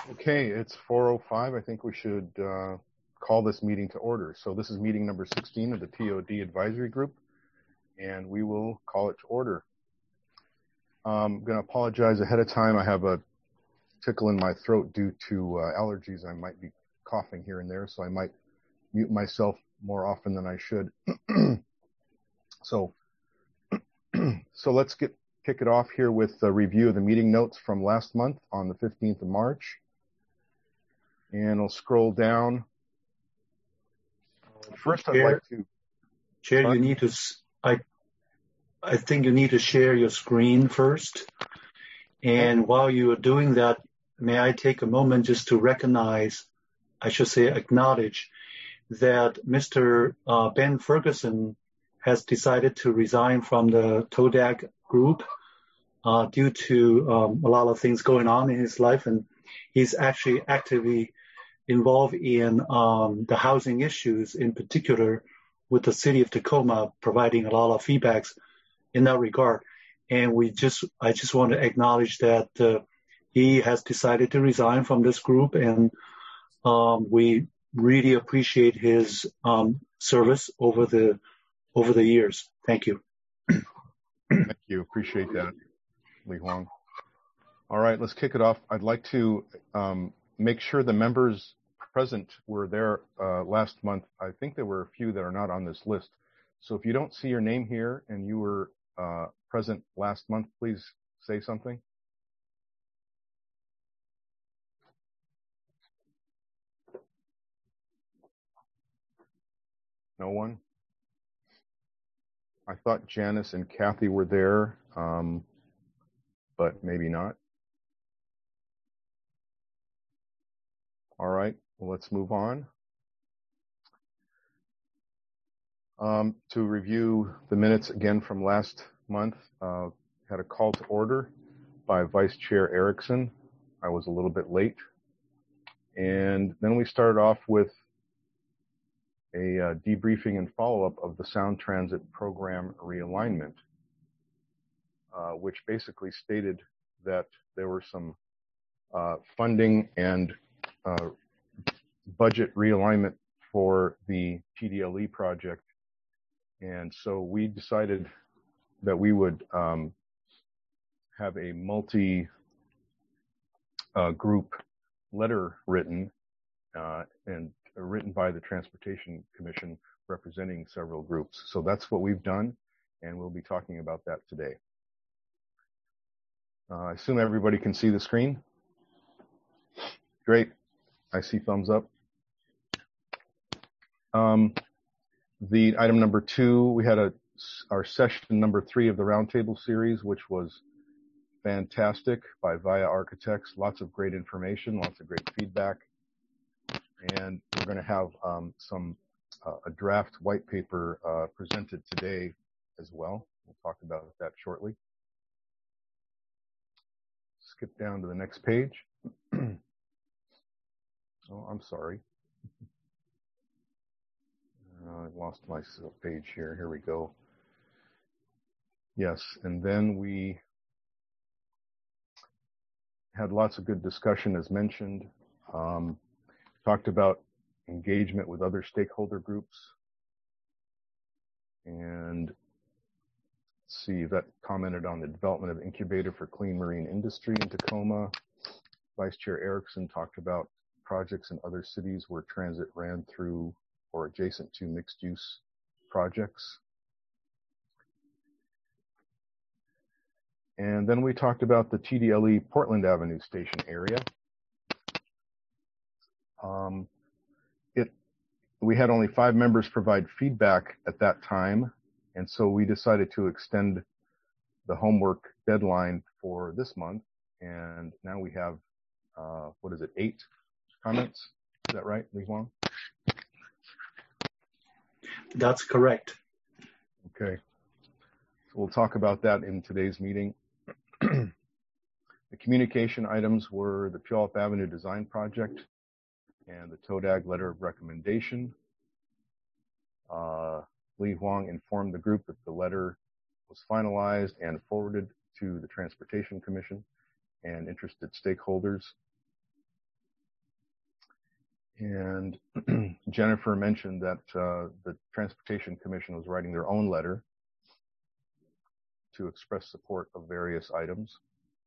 Okay, it's 4:05. I think we should call this meeting to order. So this is meeting number 16 of the TOD Advisory Group, and we will call it to order. I'm going to apologize ahead of time. I have a tickle in my throat due to allergies. I might be coughing here and there, so I might mute myself more often than I should. So let's kick it off here with a review of the meeting notes from last month on the 15th of March. And I'll scroll down. First, I'd like to... Chair, you need to... I think you need to share your screen first. And while you are doing that, may I take a moment just to recognize, I should say acknowledge, that Mr. Ben Ferguson has decided to resign from the TODAG group due to a lot of things going on in his life. And he's actually actively involved in the housing issues, in particular with the city of Tacoma, providing a lot of feedbacks in that regard. And I just want to acknowledge that he has decided to resign from this group, and we really appreciate his service over the years. Thank you. Thank you. Appreciate that, Li Huang. All right, let's kick it off. I'd like to make sure the members present were there last month. I think there were a few that are not on this list. So if you don't see your name here and you were present last month, please say something. No one? I thought Janice and Kathy were there, but maybe not. All right, well, let's move on. To review the minutes again from last month, had a call to order by Vice Chair Erickson. I was a little bit late. And then we started off with a debriefing and follow-up of the Sound Transit Program realignment, which basically stated that there were some funding and budget realignment for the TDLE project. And so we decided that we would have a multi-group letter written and written by the Transportation Commission representing several groups. So that's what we've done, and we'll be talking about that today. I assume everybody can see the screen. Great. I see thumbs up. The item number 2, we had our session number 3 of the Roundtable series, which was fantastic by VIA Architects. Lots of great information, lots of great feedback. And we're going to have a draft white paper presented today as well. We'll talk about that shortly. Skip down to the next page. Oh, I'm sorry. I lost my page here. Here we go. Yes, and then we had lots of good discussion, as mentioned. Talked about engagement with other stakeholder groups. And let's see, that commented on the development of incubator for clean marine industry in Tacoma. Vice Chair Erickson talked about projects in other cities where transit ran through or adjacent to mixed-use projects. And then we talked about the TDLE Portland Avenue Station area. We had only 5 members provide feedback at that time, and so we decided to extend the homework deadline for this month, and now we have, 8 comments? Is that right, Li Huang? That's correct. Okay. So we'll talk about that in today's meeting. The communication items were the Puyallup Avenue Design Project and the TODAG Letter of Recommendation. Li Huang informed the group that the letter was finalized and forwarded to the Transportation Commission and interested stakeholders. And Jennifer mentioned that the Transportation Commission was writing their own letter to express support of various items.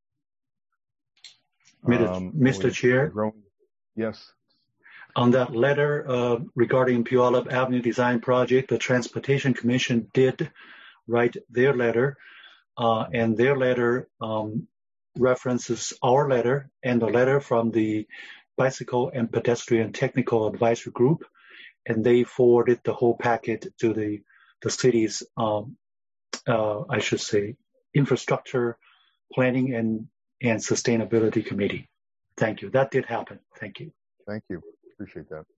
Mr. Chair? Yes. On that letter regarding Puyallup Avenue Design Project, the Transportation Commission did write their letter, and their letter references our letter and the letter from the Bicycle and Pedestrian Technical Advisory Group, and they forwarded the whole packet to the city's, I should say, Infrastructure Planning and Sustainability Committee. Thank you. That did happen. Thank you. Thank you. Appreciate that.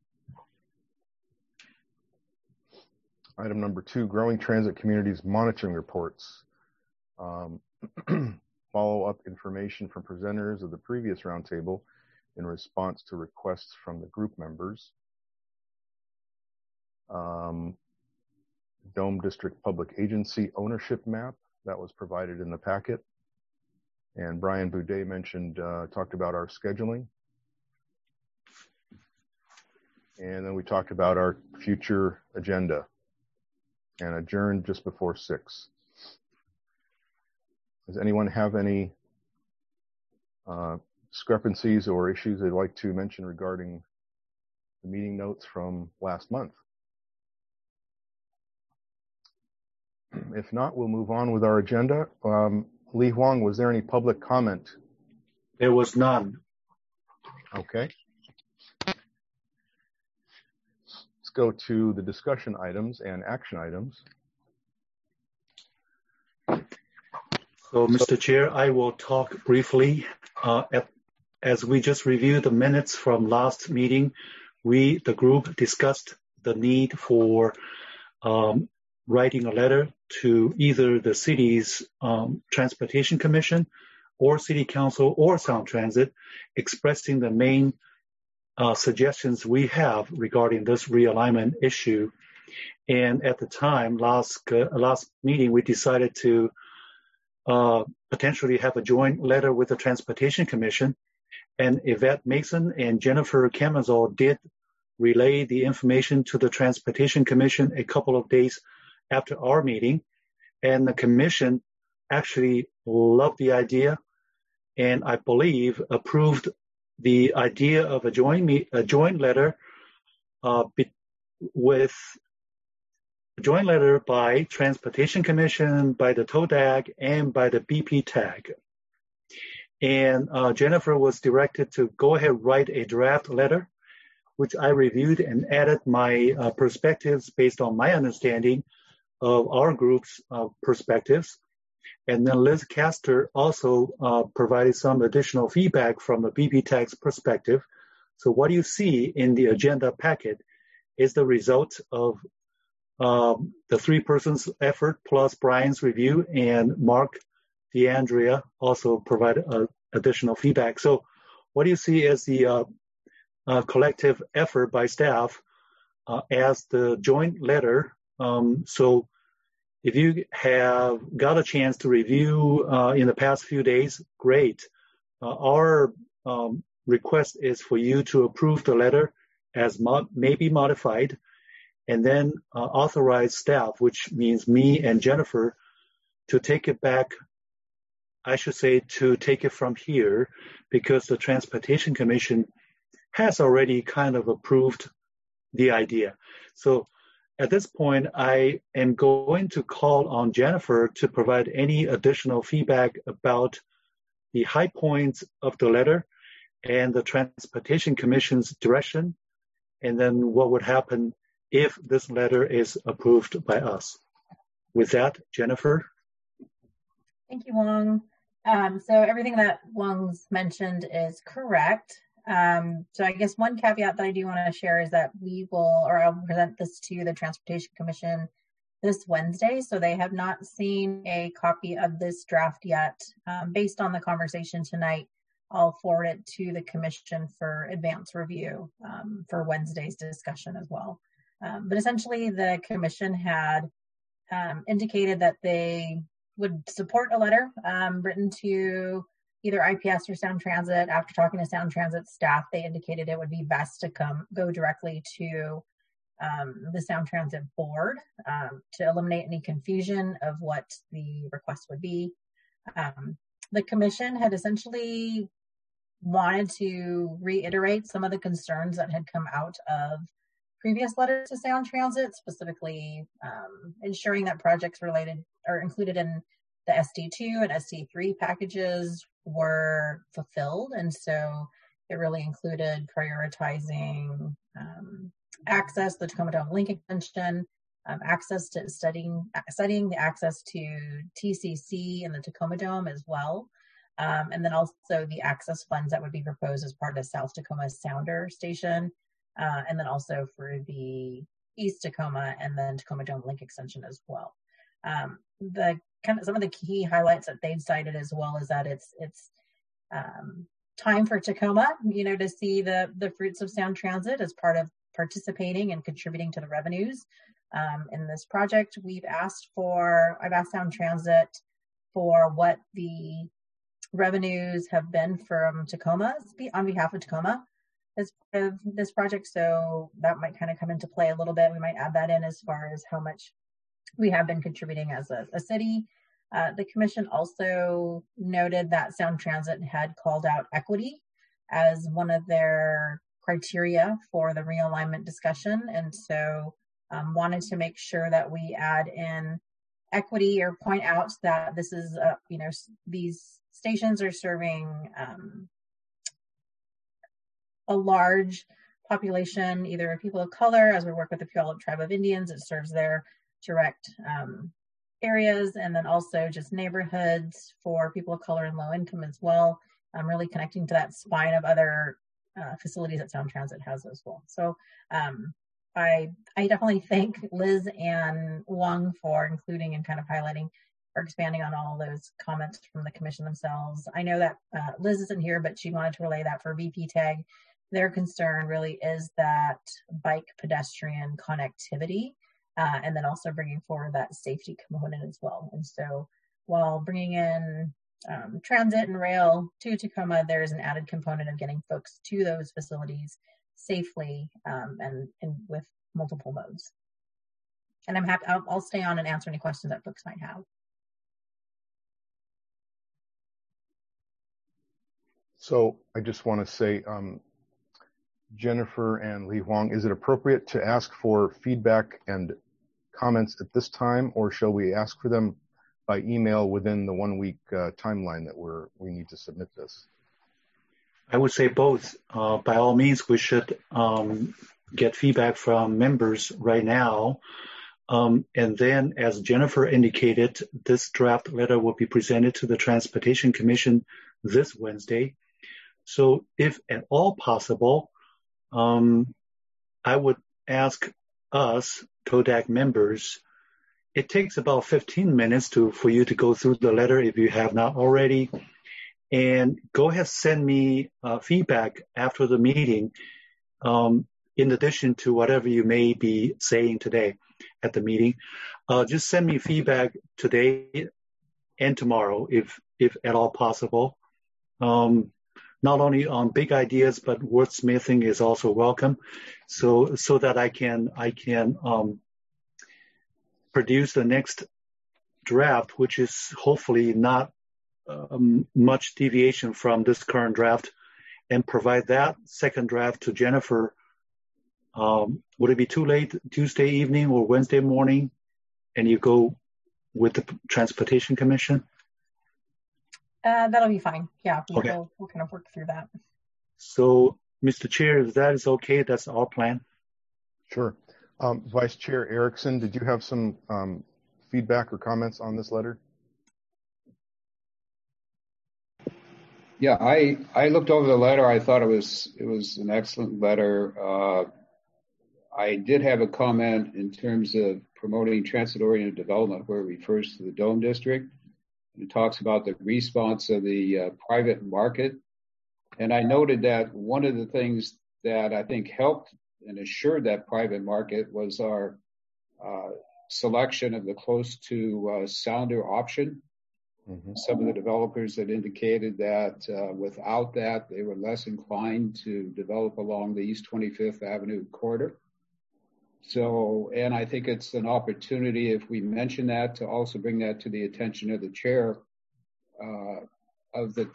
Item number 2, Growing Transit Communities Monitoring Reports. Follow-up information from presenters of the previous roundtable in response to requests from the group members. Dome District Public Agency Ownership Map that was provided in the packet. And Brian Boudet mentioned, talked about our scheduling. And then we talked about our future agenda and adjourned just before 6. Does anyone have any discrepancies or issues they'd like to mention regarding the meeting notes from last month? If not, we'll move on with our agenda. Li Huang, was there any public comment? There was none. Okay. Let's go to the discussion items and action items. So, Mr. Chair, I will talk briefly. As we just reviewed the minutes from last meeting, the group discussed the need for writing a letter to either the city's Transportation Commission or City Council or Sound Transit, expressing the main suggestions we have regarding this realignment issue. And at the time, last meeting, we decided to potentially have a joint letter with the Transportation Commission. And Yvette Mason and Jennifer Camazol did relay the information to the Transportation Commission a couple of days after our meeting. And the Commission actually loved the idea and I believe approved the idea of a joint letter with a joint letter by Transportation Commission, by the TODAG, and by the BP tag. And Jennifer was directed to go ahead and write a draft letter, which I reviewed and added my perspectives based on my understanding of our group's perspectives. And then Liz Castor also provided some additional feedback from the BP tag's perspective. So what you see in the agenda packet is the result of the 3 persons effort plus Brian's review, and Mark DeAndrea also provided additional feedback. So what you see is the collective effort by staff as the joint letter. So if you have got a chance to review in the past few days, great. Our request is for you to approve the letter as may be modified, and then authorize staff, which means me and Jennifer, to take it back. I should say to take it from here, because the Transportation Commission has already kind of approved the idea. So at this point, I am going to call on Jennifer to provide any additional feedback about the high points of the letter and the Transportation Commission's direction, and then what would happen if this letter is approved by us. With that, Jennifer. Thank you, Wong. So everything that Wong's mentioned is correct. So I guess one caveat that I do want to share is that I'll present this to the Transportation Commission this Wednesday. So they have not seen a copy of this draft yet. Based on the conversation tonight, I'll forward it to the Commission for advance review for Wednesday's discussion as well. But essentially the Commission had indicated that they would support a letter written to either IPS or Sound Transit. After talking to Sound Transit staff, they indicated it would be best to go directly to the Sound Transit board to eliminate any confusion of what the request would be. The commission had essentially wanted to reiterate some of the concerns that had come out of previous letters to Sound Transit, specifically ensuring that projects related or included in the SD2 and SD3 packages were fulfilled. And so it really included prioritizing access, the Tacoma Dome link extension, access to studying the access to TCC and the Tacoma Dome as well. And then also the access funds that would be proposed as part of South Tacoma Sounder Station, and then also for the East Tacoma and then Tacoma Dome link extension as well. Some of the key highlights that they've cited as well is that it's time for Tacoma, to see the fruits of Sound Transit as part of participating and contributing to the revenues in this project. I've asked Sound Transit for what the revenues have been from Tacoma on behalf of Tacoma as part of this project. So that might kind of come into play a little bit. We might add that in as far as how much we have been contributing as a city. The commission also noted that Sound Transit had called out equity as one of their criteria for the realignment discussion. And so wanted to make sure that we add in equity or point out that this is, these stations are serving a large population, either of people of color, as we work with the Puyallup Tribe of Indians, it serves their direct areas, and then also just neighborhoods for people of color and low income as well, really connecting to that spine of other facilities that Sound Transit has as well. So I definitely thank Liz and Wong for including and kind of highlighting or expanding on all those comments from the commission themselves. I know that Liz isn't here, but she wanted to relay that for VP TAG. Their concern really is that bike pedestrian connectivity, and then also bringing forward that safety component as well. And so while bringing in transit and rail to Tacoma, there's an added component of getting folks to those facilities safely and with multiple modes. And I'm happy, I'll stay on and answer any questions that folks might have. So I just want to say, Jennifer and Li Huang, is it appropriate to ask for feedback and comments at this time, or shall we ask for them by email within the 1 week timeline that we need to submit this? I would say both. By all means, we should get feedback from members right now. And then, as Jennifer indicated, this draft letter will be presented to the Transportation Commission this Wednesday. So if at all possible, I would ask us, TODAC members, it takes about 15 minutes for you to go through the letter if you have not already. And go ahead, send me feedback after the meeting, in addition to whatever you may be saying today at the meeting. Just send me feedback today and tomorrow, if at all possible. Not only on big ideas, but wordsmithing is also welcome, so that I can produce the next draft, which is hopefully not much deviation from this current draft, and provide that second draft to Jennifer. Would it be too late Tuesday evening or Wednesday morning, and you go with the Transportation Commission? That'll be fine. Yeah, okay. We'll kind of work through that. So, Mr. Chair, if that is okay, that's our plan. Sure. Vice Chair Erickson, did you have some feedback or comments on this letter? Yeah, I looked over the letter. I thought it was an excellent letter. I did have a comment in terms of promoting transit-oriented development where it refers to the Dome District. It talks about the response of the private market. And I noted that one of the things that I think helped and assured that private market was our selection of the close to sounder option. some of the developers had indicated that without that, they were less inclined to develop along the East 25th Avenue corridor. So, and I think it's an opportunity, if we mention that, to also bring that to the attention of the chair of the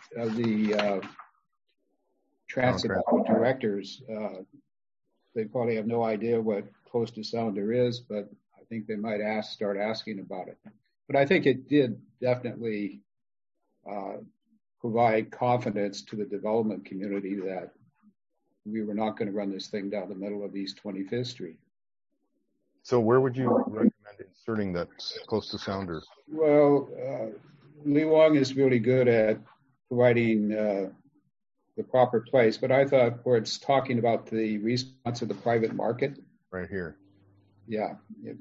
transit directors. They probably have no idea what close to Sounder is, but I think they might start asking about it. But I think it did definitely provide confidence to the development community that we were not going to run this thing down the middle of East 25th Street. So where would you recommend inserting that close to Sounder? Well, Lee Wong is really good at providing the proper place, but I thought where it's talking about the response of the private market. Right here. Yeah.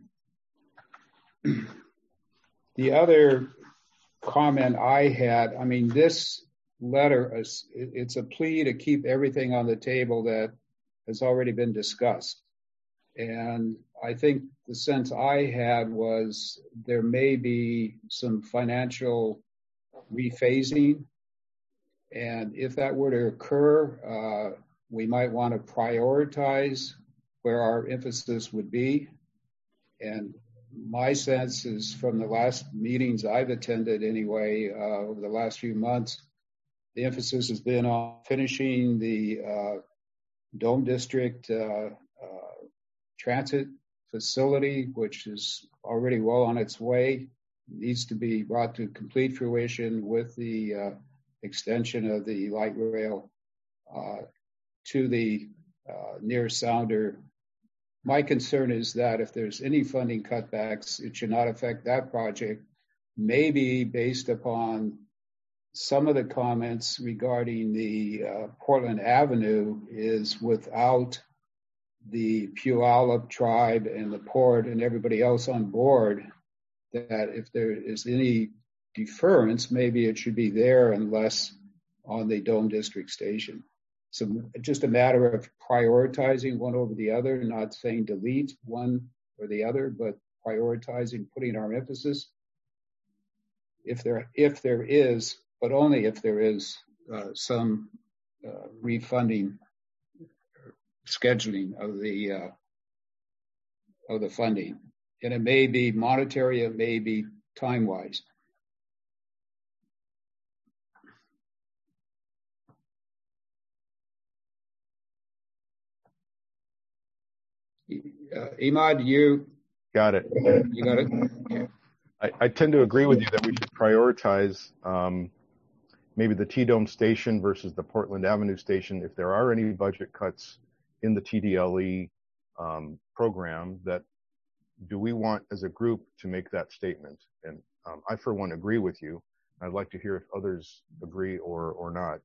The other comment I had, I mean, this letter, it's a plea to keep everything on the table that has already been discussed. And I think the sense I had was there may be some financial rephasing. And if that were to occur, we might want to prioritize where our emphasis would be. And my sense is from the last meetings I've attended anyway, over the last few months, the emphasis has been on finishing the Dome District transit facility, which is already well on its way, needs to be brought to complete fruition with the extension of the light rail to the near Sounder. My concern is that if there's any funding cutbacks, it should not affect that project, maybe based upon some of the comments regarding the Portland Avenue is without the Puyallup tribe and the port and everybody else on board, that if there is any deference, maybe it should be there and less on the Dome District station. So just a matter of prioritizing one over the other, not saying delete one or the other, but prioritizing, putting our emphasis. If there is, but only if there is some refunding, scheduling of the funding, and it may be monetary, it may be time-wise. Imad, you got it. You got it? Yeah. I tend to agree with you that we should prioritize maybe the T-Dome station versus the Portland Avenue station. If there are any budget cuts in the TDLE program, that do we want as a group to make that statement? And I, for one, agree with you. I'd like to hear if others agree or not.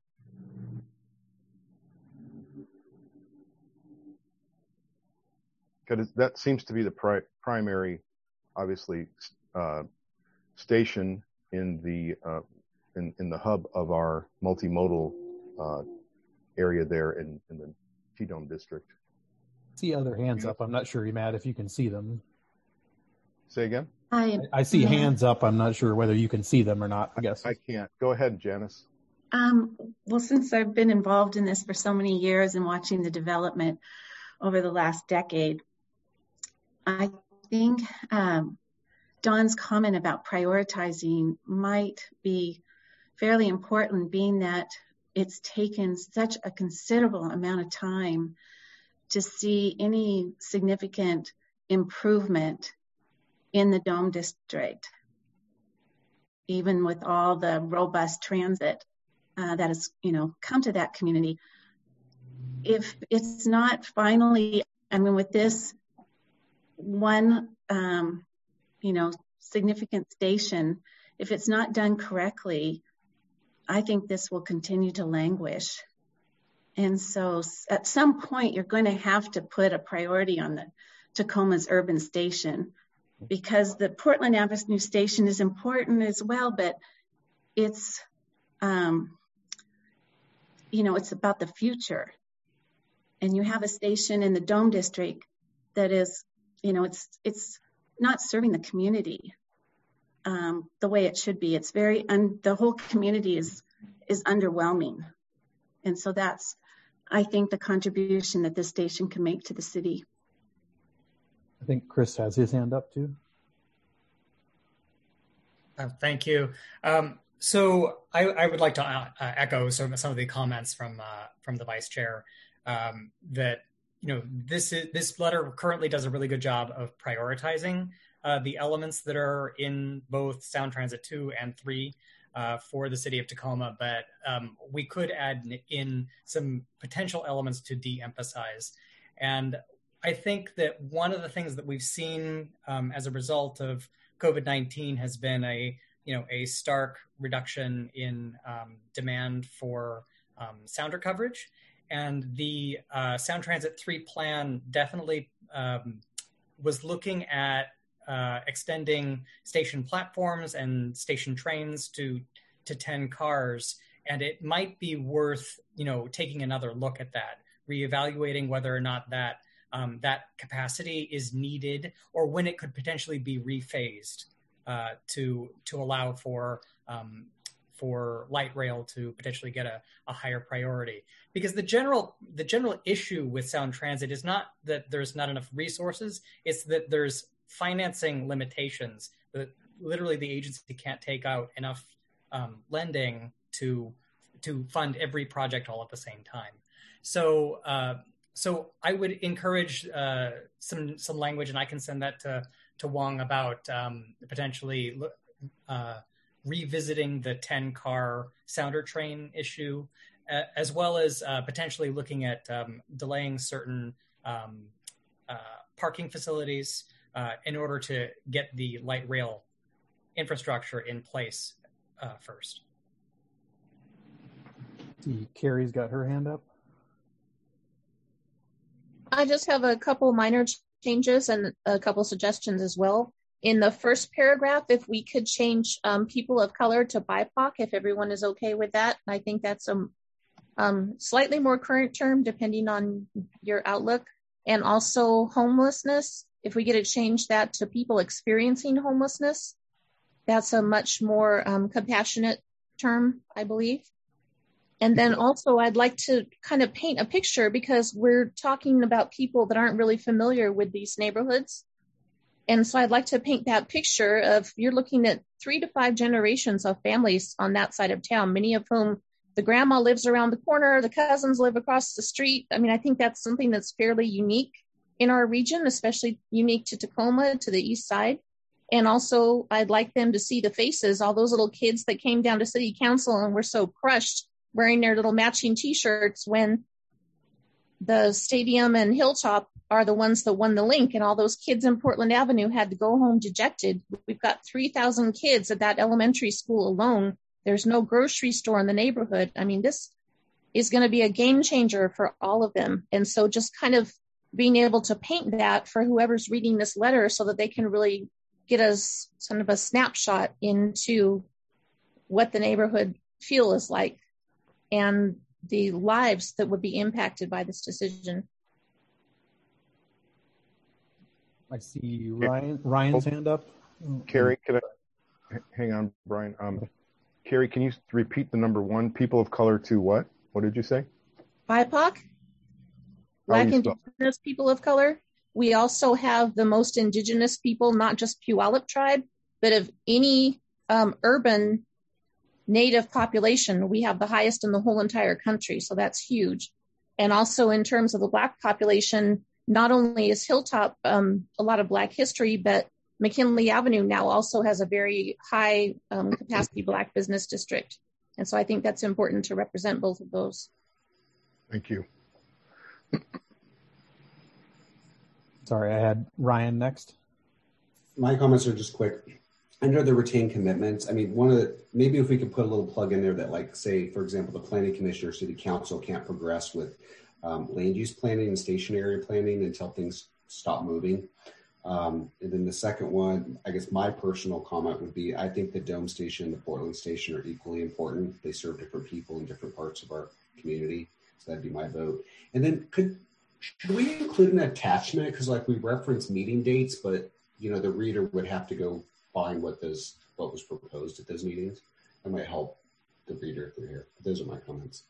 Because that seems to be the primary, obviously, station in the hub of our multimodal area there in the T-Dome district. See other hands up. I'm not sure, Matt, if you can see them. Say again? I see hands up. I'm not sure whether you can see them or not, I guess. I can't. Go ahead, Janice. Well, since I've been involved in this for so many years and watching the development over the last decade, I think Don's comment about prioritizing might be fairly important, being that it's taken such a considerable amount of time to see any significant improvement in the Dome District, even with all the robust transit that has, come to that community. If it's not finally, with this one, significant station, if it's not done correctly, I think this will continue to languish. And so at some point, you're going to have to put a priority on the Tacoma's urban station, because the Portland Avenue station is important as well, but it's, it's about the future. And you have a station in the Dome District that is, it's not serving the community. the way it should be. It's very, the whole community is underwhelming. And so that's, I think, the contribution that this station can make to the city. I think Chris has his hand up too. Thank you. So I would like to echo some of the comments from the vice chair, that this letter currently does a really good job of prioritizing the elements that are in both Sound Transit 2 and 3 for the city of Tacoma, but we could add in some potential elements to de-emphasize. And I think that one of the things that we've seen as a result of COVID-19 has been a stark reduction in demand for sounder coverage. And the Sound Transit 3 plan definitely was looking at extending station platforms and station trains to 10 cars. And it might be worth, taking another look at that, reevaluating whether or not that capacity is needed, or when it could potentially be rephased to allow for light rail to potentially get a higher priority. Because the general issue with Sound Transit is not that there's not enough resources, it's that there's financing limitations, that literally the agency can't take out enough lending to fund every project all at the same time. So I would encourage some language, and I can send that to Wong, about potentially revisiting the 10-car sounder train issue, as well as potentially looking at delaying certain parking facilities in order to get the light rail infrastructure in place first. See, Carrie's got her hand up. I just have a couple minor changes and a couple suggestions as well. In the first paragraph, if we could change people of color to BIPOC, if everyone is okay with that. I think that's a slightly more current term depending on your outlook. And also homelessness, if we get to change that to people experiencing homelessness, that's a much more compassionate term, I believe. And then also I'd like to kind of paint a picture, because we're talking about people that aren't really familiar with these neighborhoods. And so I'd like to paint that picture of, you're looking at 3 to 5 generations of families on that side of town, many of whom the grandma lives around the corner, the cousins live across the street. I mean, I think that's something that's fairly unique in our region, especially unique to Tacoma, to the east side. And also I'd like them to see the faces, all those little kids that came down to city council and were so crushed, wearing their little matching t-shirts, when the stadium and Hilltop are the ones that won the link, and all those kids in Portland Avenue had to go home dejected. We've got 3,000 kids at that elementary school alone. There's no grocery store in the neighborhood. I mean, this is going to be a game changer for all of them. And so just kind of being able to paint that for whoever's reading this letter, so that they can really get us sort of a snapshot into what the neighborhood feel is like, and the lives that would be impacted by this decision. I see Ryan's hand up. Carrie, hang on, Brian. Carrie, can you repeat the number 1, people of color to what? What did you say? BIPOC, Black Indigenous people of color. We also have the most indigenous people, not just Puyallup tribe, but of any urban Native population, we have the highest in the whole entire country. So that's huge. And also in terms of the Black population, not only is Hilltop a lot of Black history, but McKinley Avenue now also has a very high capacity Black business district. And so I think that's important to represent both of those. Thank you. Sorry, I had Ryan next. My comments are just quick. Under the retained commitments, I mean, maybe if we could put a little plug in there that, like, say, for example, the planning commission or city council can't progress with land use planning and station area planning until things stop moving. And then the second one, I guess my personal comment would be, I think the Dome Station and the Portland Station are equally important. They serve different people in different parts of our community. So that'd be my vote. And then should we include an attachment? Because, like, we reference meeting dates, but, the reader would have to go find what those what was proposed at those meetings. That might help the reader through here. Those are my comments.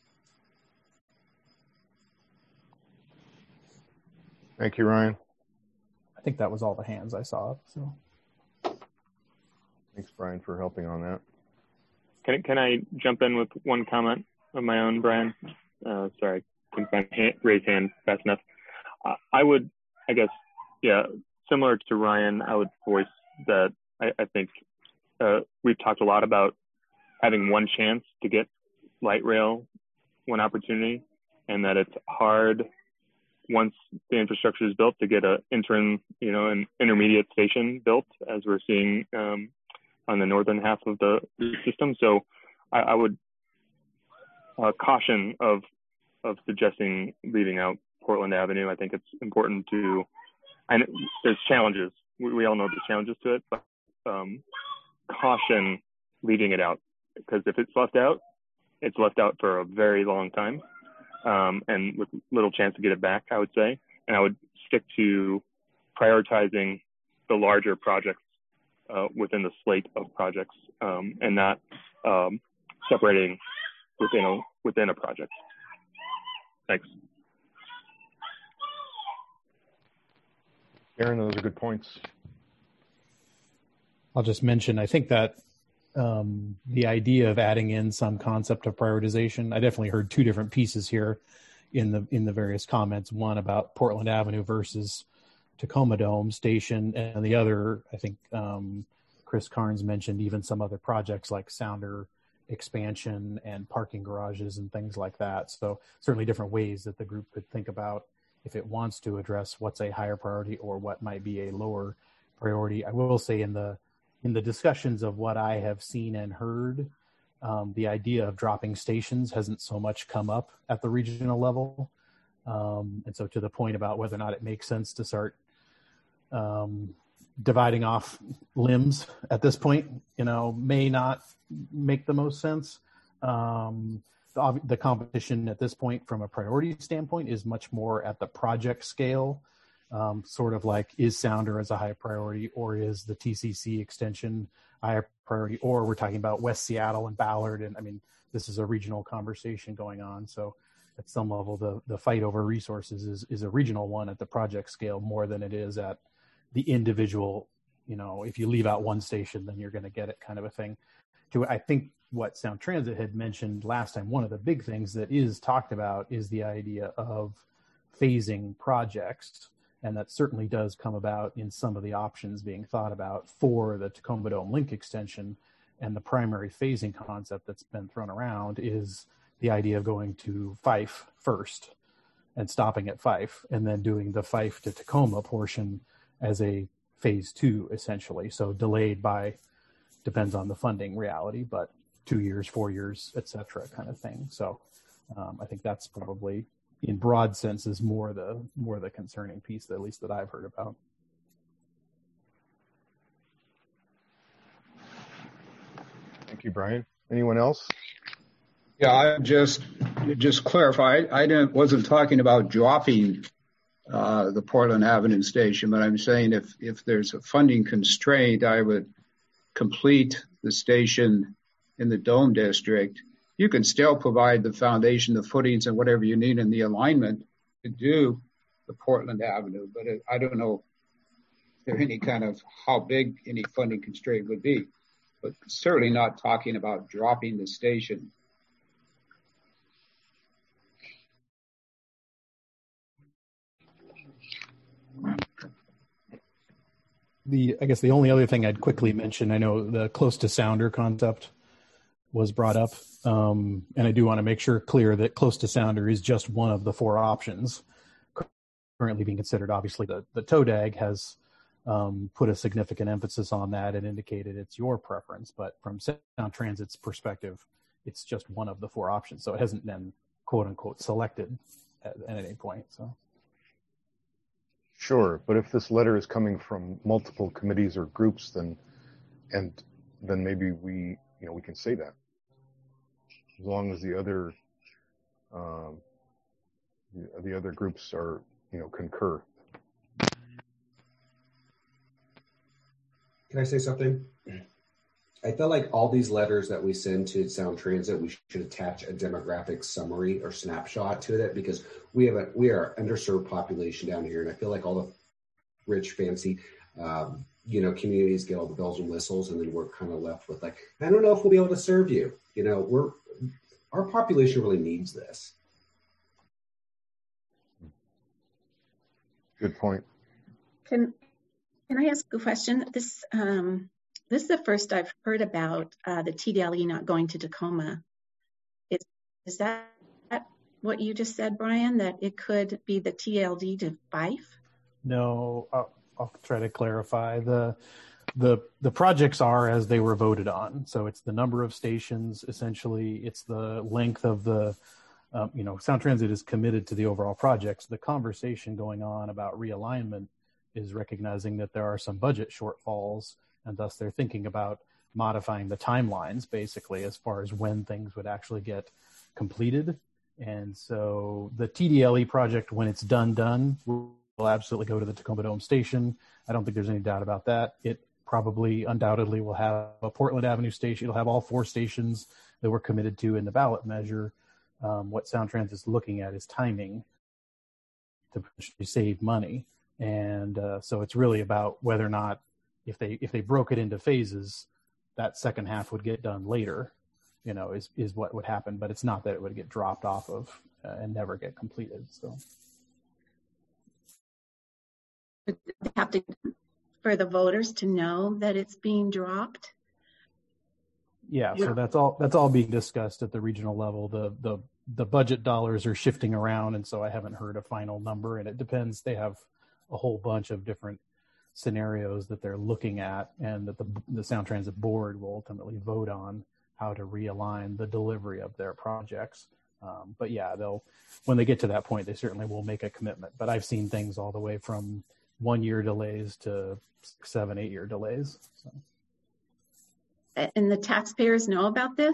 Thank you, Ryan. I think that was all the hands I saw. So thanks, Brian, for helping on that. Can I jump in with one comment of my own, Brian? Sorry, couldn't find raise hand fast enough. I would, I guess, yeah, similar to Ryan, I would voice that I think we've talked a lot about having one chance to get light rail, one opportunity, and that it's hard once the infrastructure is built to get an interim, an intermediate station built, as we're seeing on the northern half of the system. So I would caution of suggesting leaving out Portland Avenue. I think it's important to, and there's challenges. We all know the challenges to it, but caution leaving it out, because if it's left out for a very long time, and with little chance to get it back, I would say. And I would stick to prioritizing the larger projects within the slate of projects, and not separating within a project. Thanks. Aaron, those are good points. I'll just mention, I think that the idea of adding in some concept of prioritization, I definitely heard two different pieces here in the various comments. One about Portland Avenue versus Tacoma Dome Station, and the other, I think Chris Carnes mentioned even some other projects like Sounder expansion and parking garages and things like that. So certainly different ways that the group could think about if it wants to address what's a higher priority or what might be a lower priority. I will say in the discussions of what I have seen and heard, the idea of dropping stations hasn't so much come up at the regional level. And so to the point about whether or not it makes sense to start dividing off limbs at this point, may not make the most sense. The competition at this point from a priority standpoint is much more at the project scale, sort of like, is Sounder as a high priority, or is the TCC extension a higher priority, or we're talking about West Seattle and Ballard. And I mean, this is a regional conversation going on. So at some level, the fight over resources is a regional one at the project scale more than it is at the individual, if you leave out one station, then you're going to get it kind of a thing. I think what Sound Transit had mentioned last time, one of the big things that is talked about is the idea of phasing projects. And that certainly does come about in some of the options being thought about for the Tacoma Dome link extension. And the primary phasing concept that's been thrown around is the idea of going to Fife first and stopping at Fife, and then doing the Fife to Tacoma portion as a phase 2, essentially. So delayed by, depends on the funding reality, but 2 years, 4 years, et cetera, kind of thing. So I think that's probably, in broad sense, is more the concerning piece, at least that I've heard about. Thank you, Brian. Anyone else? Yeah, I just clarify. I wasn't talking about dropping the Portland Avenue station, but I'm saying if there's a funding constraint, I would complete the station in the Dome District. You can still provide the foundation, the footings, and whatever you need in the alignment to do the Portland Avenue. But I don't know if there's any kind of how big any funding constraint would be, but certainly not talking about dropping the station. I guess the only other thing I'd quickly mention, I know the close to Sounder concept was brought up. And I do want to make sure clear that close to Sounder is just one of the 4 options currently being considered. Obviously, the TODAG has put a significant emphasis on that and indicated it's your preference. But from Sound Transit's perspective, it's just one of the 4 options. So it hasn't been, quote unquote, selected at any point. So. Sure, but if this letter is coming from multiple committees or groups, then maybe we can say that, as long as the other groups are concur. Can I say something? I feel like all these letters that we send to Sound Transit, we should attach a demographic summary or snapshot to it, because we are an underserved population down here, and I feel like all the rich, fancy, communities get all the bells and whistles, and then we're kind of left with like, I don't know if we'll be able to serve you. Our population really needs this. Good point. Can I ask a question? This is the first I've heard about the TDLE not going to Tacoma. Is that what you just said, Brian, that it could be the TLD to Fife? No, I'll try to clarify. The projects are as they were voted on. So it's the number of stations, essentially. It's the length of the, Sound Transit is committed to the overall projects. The conversation going on about realignment is recognizing that there are some budget shortfalls, and thus they're thinking about modifying the timelines, basically, as far as when things would actually get completed. And so the TDLE project, when it's done, will absolutely go to the Tacoma Dome station. I don't think there's any doubt about that. It probably, undoubtedly, will have a Portland Avenue station. It'll have all 4 stations that we're committed to in the ballot measure. What Sound Transit is looking at is timing to save money. And so it's really about whether or not, if they broke it into phases, that second half would get done later, is what would happen. But it's not that it would get dropped off of and never get completed. So they have to, for the voters to know that it's being dropped. Yeah, so that's all being discussed at the regional level. The budget dollars are shifting around, and so I haven't heard a final number, and it depends. They have a whole bunch of different scenarios that they're looking at, and that the Sound Transit Board will ultimately vote on how to realign the delivery of their projects. But yeah, when they get to that point, they certainly will make a commitment. But I've seen things all the way from 1-year delays to 7-8 year delays. So. And the taxpayers know about this?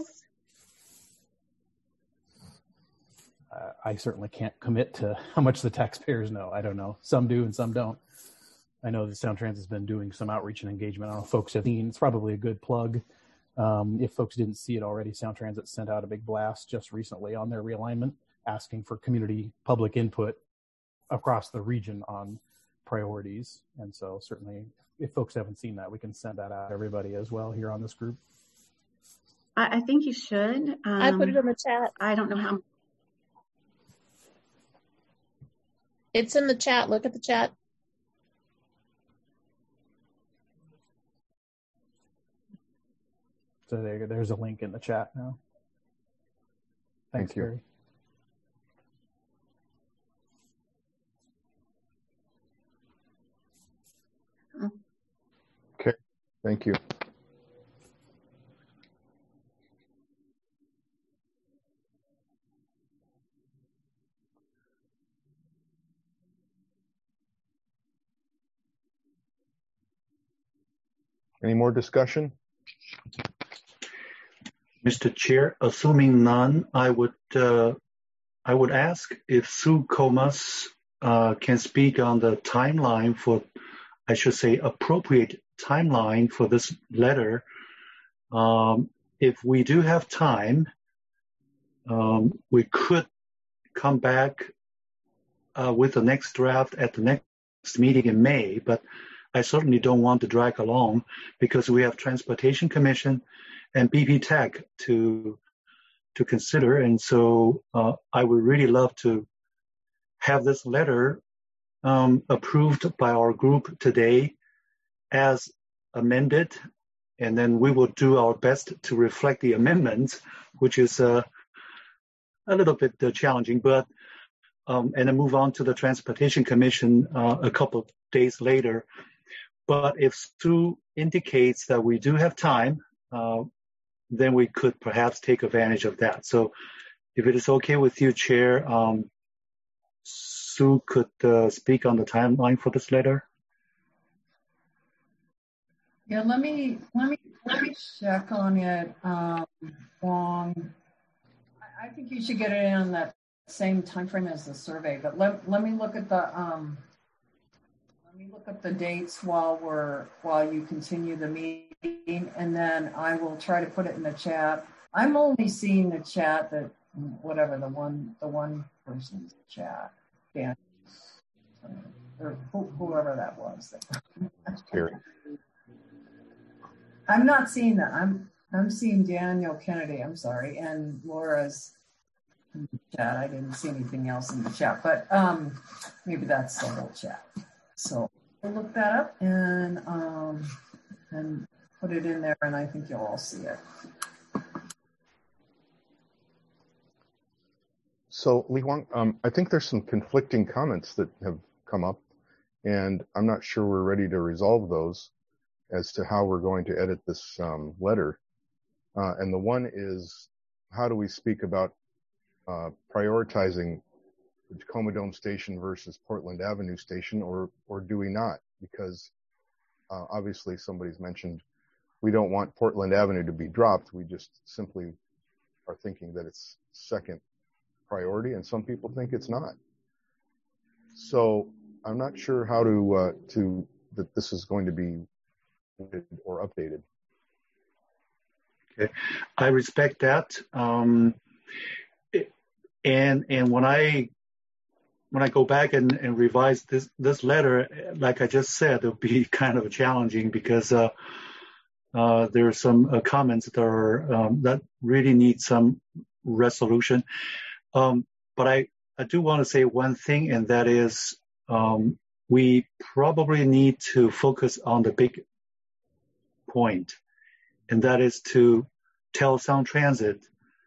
I certainly can't commit to how much the taxpayers know. I don't know. Some do and some don't. I know that Sound Transit's been doing some outreach and engagement. I don't know if folks have seen. It's probably a good plug. If folks didn't see it already, Sound Transit sent out a big blast just recently on their realignment, asking for community public input across the region on priorities. And so certainly, if folks haven't seen that, we can send that out to everybody as well here on this group. I think you should. I put it in the chat. I don't know how. It's in the chat. Look at the chat. So there's a link in the chat now. Thanks, Thank you. Gary. Okay, thank you. Any more discussion? Mr. Chair, assuming none, I would ask if Sue Comas can speak on the timeline for, I should say, appropriate timeline for this letter. If we do have time, we could come back with the next draft at the next meeting in May, but I certainly don't want to drag along because we have Transportation Commission and BP Tech to consider. And so I would really love to have this letter approved by our group today as amended. And then we will do our best to reflect the amendments, which is a little bit challenging, but and then move on to the Transportation Commission a couple of days later. But if Sue indicates that we do have time, then we could perhaps take advantage of that. So if it is okay with you, Chair, Sue could speak on the timeline for this letter. Yeah, let me check on it. Wong, I think you should get it in that same time frame as the survey. But let me look at the Let me look up the dates while you continue the meeting, and then I will try to put it in the chat. I'm only seeing the chat that whatever the one person's chat, Dan, or whoever that was. I'm not seeing that. I'm seeing Daniel Kennedy. I'm sorry, and Laura's in the chat. I didn't see anything else in the chat, but maybe that's the whole chat. So we'll look that up and put it in there, and I think you'll all see it. So, Li Huang, I think there's some conflicting comments that have come up, and I'm not sure we're ready to resolve those as to how we're going to edit this letter. And the one is, how do we speak about prioritizing the Tacoma Dome Station versus Portland Avenue Station, or do we not? Because obviously somebody's mentioned we don't want Portland Avenue to be dropped. We just simply are thinking that it's second priority, and some people think it's not. So I'm not sure how that this is going to be or updated. Okay, I respect that. And when I go back and revise this letter, like I just said, it'll be kind of challenging because there are some comments that are that really need some resolution. But I do want to say one thing, and that is we probably need to focus on the big point, and that is to tell Sound Transit,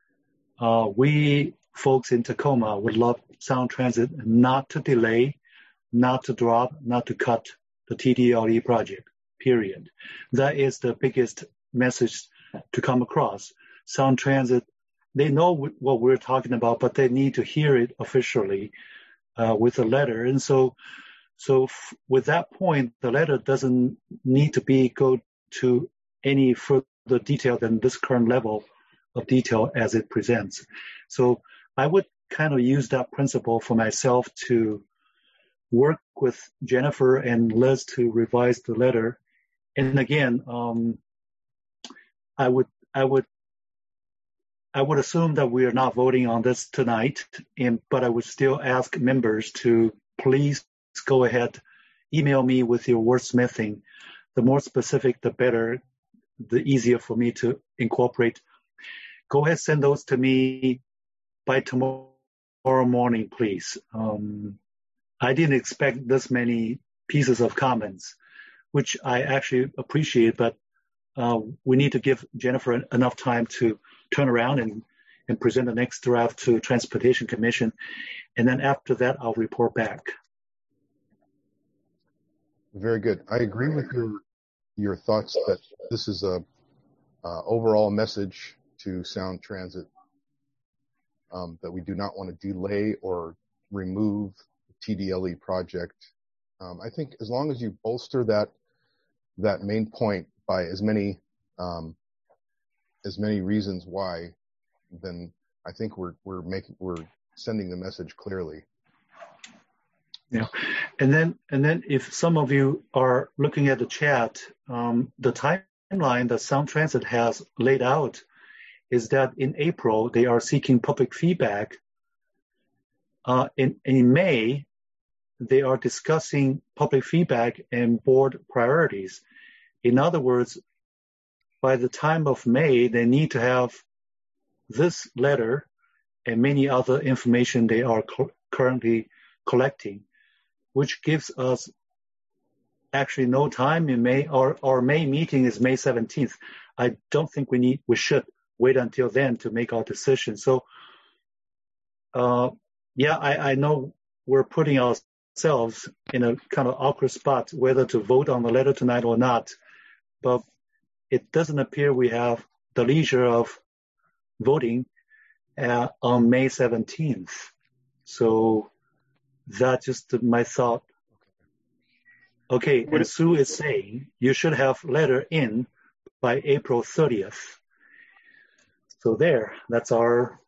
we folks in Tacoma would love Sound Transit not to delay, not to drop, not to cut the TDLE project, period. That is the biggest message to come across. Sound Transit, they know what we're talking about, but they need to hear it officially with a letter. And so with that point, the letter doesn't need to go to any further detail than this current level of detail as it presents. So I would kind of use that principle for myself to work with Jennifer and Liz to revise the letter. And again, I would assume that we are not voting on this tonight, but I would still ask members to please go ahead, email me with your wordsmithing. The more specific, the better, the easier for me to incorporate. Go ahead, send those to me by tomorrow morning, please. I didn't expect this many pieces of comments, which I actually appreciate, but we need to give Jennifer enough time to turn around and present the next draft to Transportation Commission. And then after that, I'll report back. Very good. I agree with your thoughts that this is a overall message to Sound Transit that we do not want to delay or remove the TDLE project. I think as long as you bolster that main point by as many reasons why, then I think we're sending the message clearly. Yeah, and then if some of you are looking at the chat, the timeline that Sound Transit has laid out is that in April they are seeking public feedback. In May, they are discussing public feedback and board priorities. In other words, by the time of May, they need to have this letter and many other information they are currently collecting, which gives us actually no time in May. Our May meeting is May 17th. I don't think we should wait until then to make our decision. So, I know we're putting ourselves in a kind of awkward spot whether to vote on the letter tonight or not, but it doesn't appear we have the leisure of voting on May 17th. So that's just my thought. Okay, and Sue is saying you should have letter in by April 30th. So that's our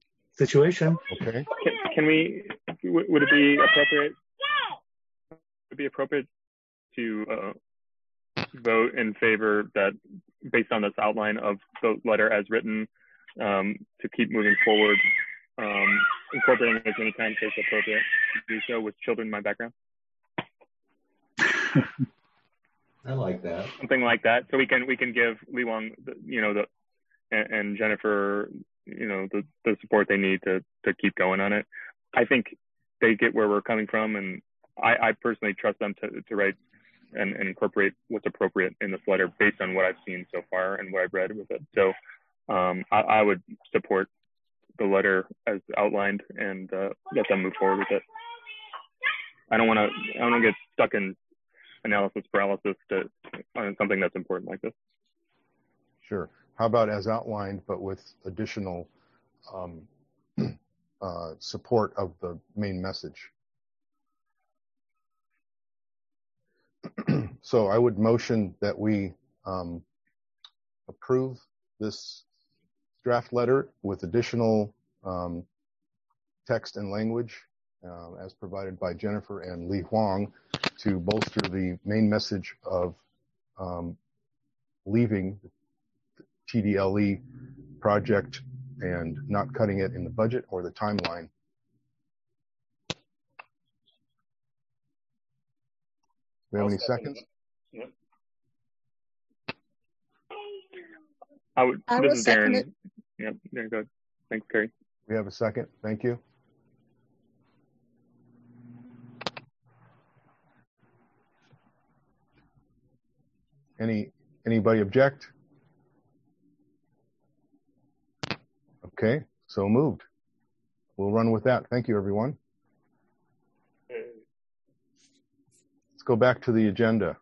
situation. Okay. Would it be appropriate? it be appropriate to vote in favor that, based on this outline of the letter as written, to keep moving forward, incorporating as many times as appropriate to do so with children in my background? I like that. Something like that, so we can give Lee Wong, and Jennifer, the support they need to keep going on it. I think they get where we're coming from, and I personally trust them to write and incorporate what's appropriate in this letter based on what I've seen so far and what I've read with it. So I would support the letter as outlined and let them move forward with it. I don't want to get stuck in analysis paralysis on something that's important like this. Sure. How about as outlined, but with additional support of the main message? So I would motion that we approve this draft letter with additional text and language as provided by Jennifer and Lee Huang to bolster the main message of leaving the TDLE project and not cutting it in the budget or the timeline. Do we have any seconds? Yep. This is Darren. Yep, there you go. Thanks, Carrie. We have a second. Thank you. Anybody object? Okay, so moved. We'll run with that. Thank you, everyone. Let's go back to the agenda.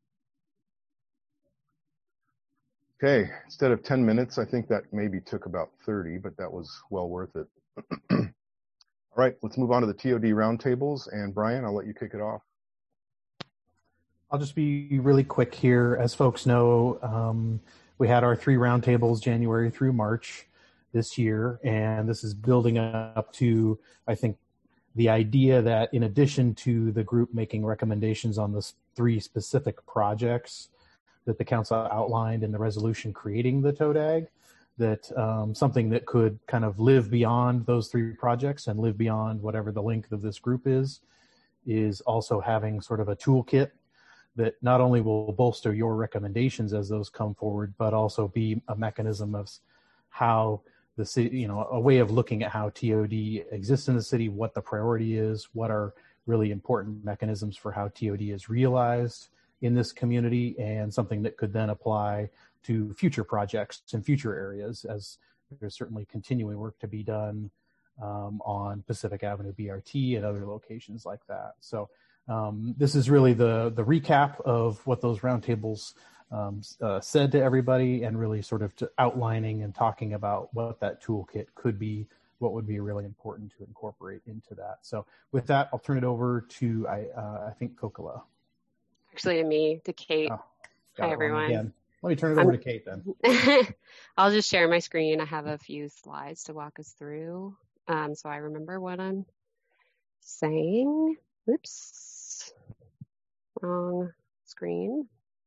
Okay, instead of 10 minutes, I think that maybe took about 30, but that was well worth it. All right, let's move on to the TOD roundtables. And Brian, I'll let you kick it off. I'll just be really quick here. As folks know, we had our 3 roundtables January through March this year, and this is building up to, I think, the idea that in addition to the group making recommendations on the 3 specific projects that the council outlined in the resolution creating the TODAG, that something that could kind of live beyond those 3 projects and live beyond whatever the length of this group is also having sort of a toolkit that not only will bolster your recommendations as those come forward, but also be a mechanism of how the city, a way of looking at how TOD exists in the city, what the priority is, what are really important mechanisms for how TOD is realized in this community, and something that could then apply to future projects in future areas, as there's certainly continuing work to be done on Pacific Avenue BRT and other locations like that. So this is really the recap of what those roundtables said to everybody, and really sort of outlining and talking about what that toolkit could be, what would be really important to incorporate into that. So with that, I'll turn it over to, I think, Kokala. Actually, to me, to Kate. Oh, hi, everyone. Let me turn it over to Kate then. I'll just share my screen. I have a few slides to walk us through, so I remember what I'm saying. Oops, wrong screen.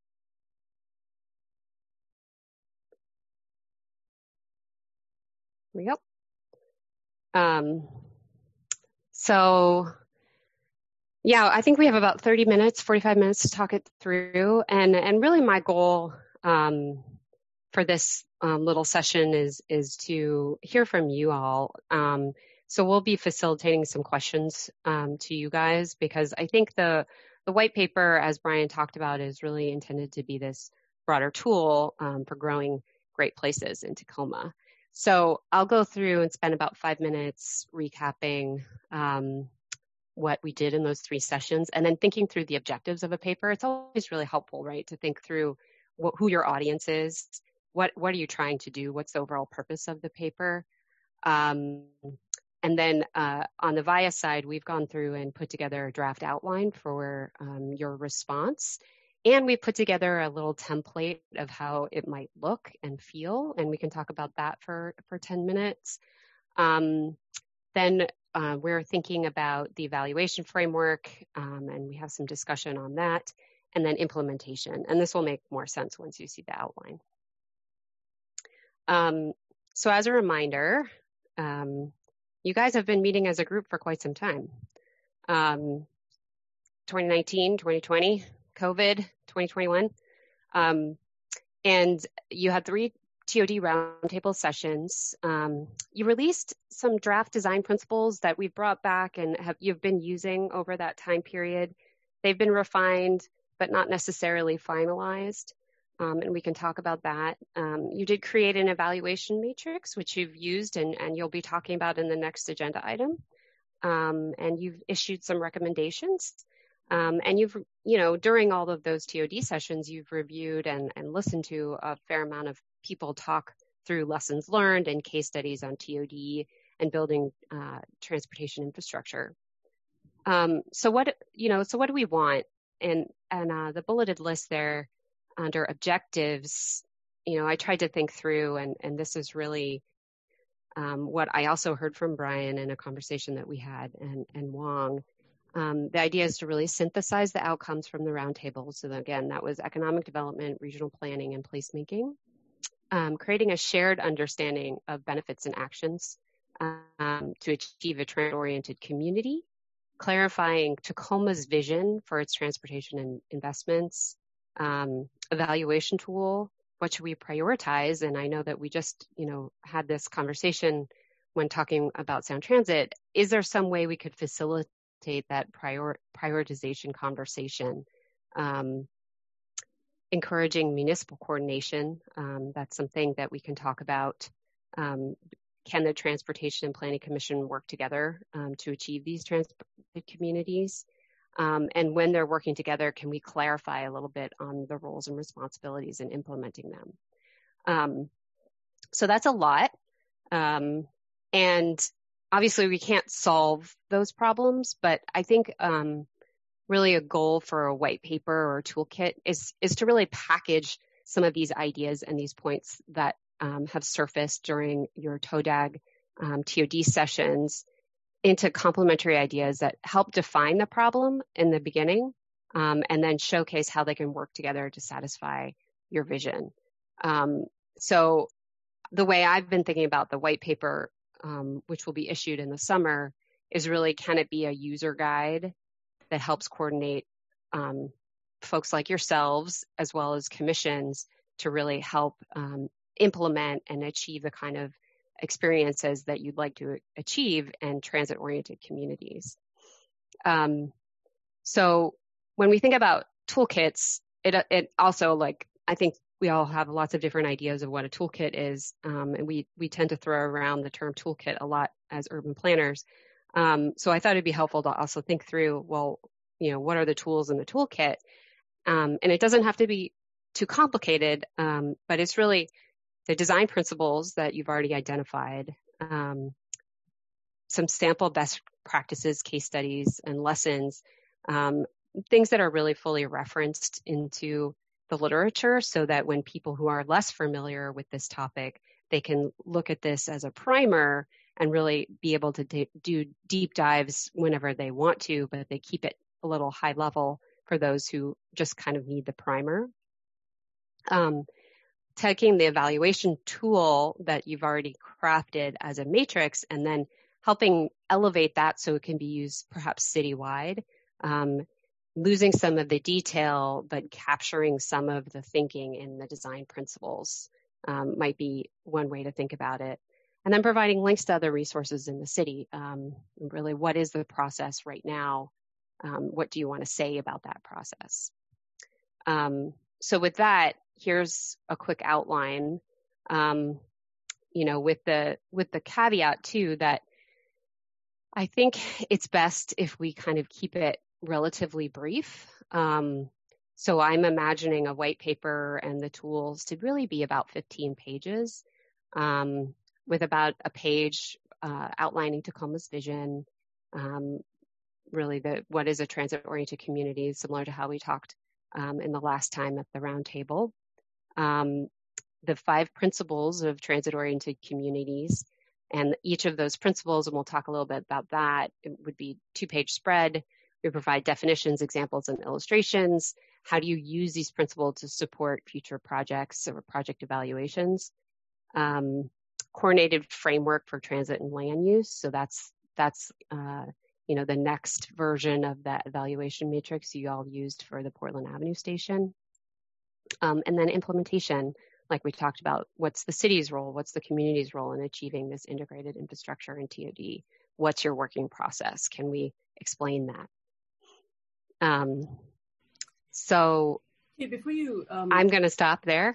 Here we go. So yeah, I think we have about 30 minutes, 45 minutes to talk it through. And really my goal for this little session is to hear from you all. So we'll be facilitating some questions to you guys, because I think the white paper, as Brian talked about, is really intended to be this broader tool for growing great places in Tacoma. So I'll go through and spend about 5 minutes recapping what we did in those 3 sessions, and then thinking through the objectives of a paper. It's always really helpful, right, to think through who your audience is, what are you trying to do, what's the overall purpose of the paper. And then on the VIA side, we've gone through and put together a draft outline for your response. And we put together a little template of how it might look and feel, and we can talk about that for 10 minutes. Then we're thinking about the evaluation framework, and we have some discussion on that, and then implementation. And this will make more sense once you see the outline. So as a reminder, you guys have been meeting as a group for quite some time. 2019, 2020, COVID, 2021. And you had 3 TOD roundtable sessions. You released some draft design principles that we've brought back and you've been using over that time period. They've been refined, but not necessarily finalized. And we can talk about that. You did create an evaluation matrix, which you've used and you'll be talking about in the next agenda item. And you've issued some recommendations. And you've, during all of those TOD sessions, you've reviewed and listened to a fair amount of people talk through lessons learned and case studies on TOD and building transportation infrastructure. So what do we want? And the bulleted list there under objectives, I tried to think through, and this is really what I also heard from Brian in a conversation that we had and Wong. The idea is to really synthesize the outcomes from the roundtable. So again, that was economic development, regional planning, and placemaking. Creating a shared understanding of benefits and actions to achieve a transit-oriented community, clarifying Tacoma's vision for its transportation and investments, evaluation tool, what should we prioritize? And I know that we just, had this conversation when talking about Sound Transit. Is there some way we could facilitate that prioritization conversation? Encouraging municipal coordination. That's something that we can talk about. Can the Transportation and Planning Commission work together to achieve these transported communities? And when they're working together, can we clarify a little bit on the roles and responsibilities in implementing them? So that's a lot. And obviously we can't solve those problems, but I think really a goal for a white paper or a toolkit is to really package some of these ideas and these points that have surfaced during your TODAG TOD sessions into complementary ideas that help define the problem in the beginning and then showcase how they can work together to satisfy your vision. So the way I've been thinking about the white paper, which will be issued in the summer, is really, can it be a user guide that helps coordinate folks like yourselves as well as commissions to really help implement and achieve the kind of experiences that you'd like to achieve in transit-oriented communities. So when we think about toolkits, it also, I think we all have lots of different ideas of what a toolkit is, and we tend to throw around the term toolkit a lot as urban planners. So I thought it'd be helpful to also think through, well, what are the tools in the toolkit? And it doesn't have to be too complicated, but it's really the design principles that you've already identified, some sample best practices, case studies, and lessons, things that are really fully referenced into the literature so that when people who are less familiar with this topic, they can look at this as a primer and really be able to do deep dives whenever they want to, but they keep it a little high level for those who just kind of need the primer. Taking the evaluation tool that you've already crafted as a matrix and then helping elevate that so it can be used perhaps citywide, losing some of the detail, but capturing some of the thinking in the design principles might be one way to think about it. And then providing links to other resources in the city. Really, what is the process right now? What do you want to say about that process? So with that, here's a quick outline, with the caveat too, that I think it's best if we kind of keep it relatively brief. So I'm imagining a white paper and the tools to really be about 15 pages, with about a page outlining Tacoma's vision, really what is a transit-oriented community, similar to how we talked in the last time at the roundtable. The 5 principles of transit-oriented communities, And each of those principles, and we'll talk a little bit about that, it would be 2-page spread. We provide definitions, examples, and illustrations. How do you use these principles to support future projects or project evaluations? Coordinated framework for transit and land use. So that's the next version of that evaluation matrix you all used for the Portland Avenue station. And then implementation, like we talked about, what's the city's role? What's the community's role in achieving this integrated infrastructure in TOD? What's your working process? Can we explain that? Before you, I'm going to stop there.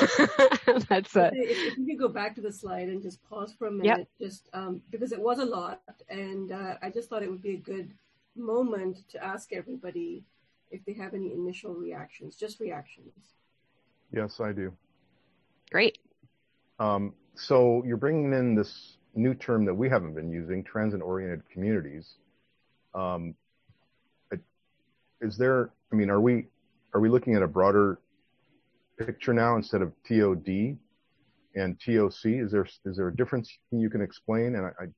If you could go back to the slide and just pause for a minute, Yep. just because it was a lot, and I just thought it would be a good moment to ask everybody if they have any initial reactions, just reactions. Yes, I do. Great. So you're bringing in this new term that we haven't been using, transit-oriented communities. Are we looking at a broader picture now instead of TOD and TOC? Is there a difference you can explain? And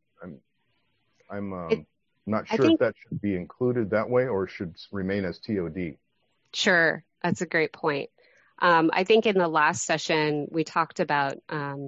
I'm not sure if that should be included that way or should remain as TOD. Sure, that's a great point. I think in the last session we talked about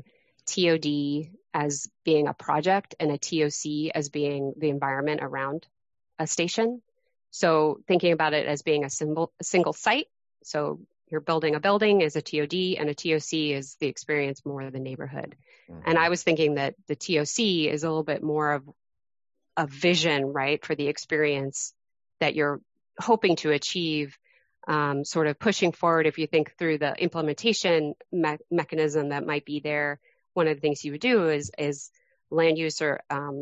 TOD as being a project and a TOC as being the environment around a station. So thinking about it as being a single site. So you're building a building is a TOD, and a TOC is the experience more of the neighborhood. Mm-hmm. And I was thinking that the TOC is a little bit more of a vision, right, for the experience that you're hoping to achieve, sort of pushing forward. If you think through the implementation mechanism that might be there, one of the things you would do is land use or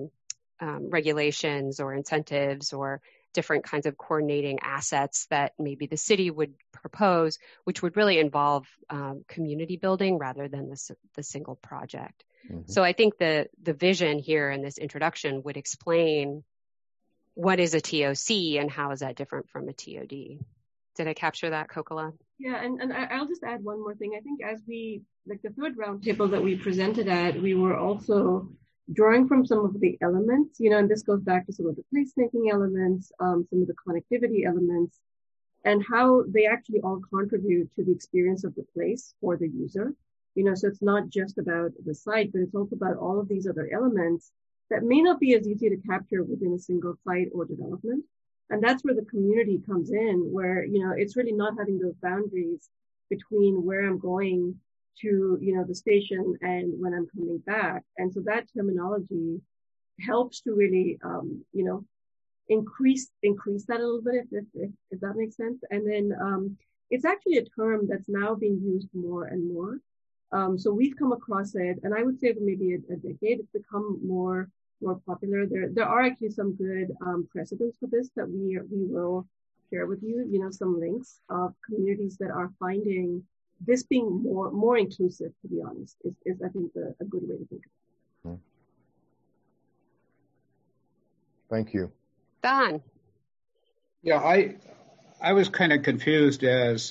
regulations or incentives or different kinds of coordinating assets that maybe the city would propose, which would really involve community building rather than the single project. Mm-hmm. So I think the vision here in this introduction would explain what is a TOC and how is that different from a TOD. Did I capture that, Kokala? Yeah, and I'll just add one more thing. I think as we, like the third roundtable that we presented at, we were also drawing from some of the elements, and this goes back to some of the placemaking elements, some of the connectivity elements, and how they actually all contribute to the experience of the place for the user. So it's not just about the site, but it's also about all of these other elements that may not be as easy to capture within a single site or development. And that's where the community comes in, where, it's really not having those boundaries between where I'm going to, the station and when I'm coming back. And so that terminology helps to really, increase that a little bit, if that makes sense. And then it's actually a term that's now being used more and more. So we've come across it, and I would say for maybe a decade, it's become more popular. There are actually some good precedents for this that we will share with you, some links of communities that are finding this being more inclusive, to be honest, is I think a good way to think of it. Thank you. Don. Yeah, I was kind of confused as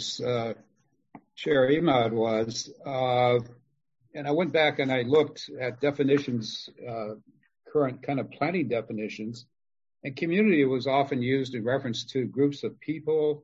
Chair Imad was, and I went back and I looked at definitions, current kind of planning definitions, and community was often used in reference to groups of people,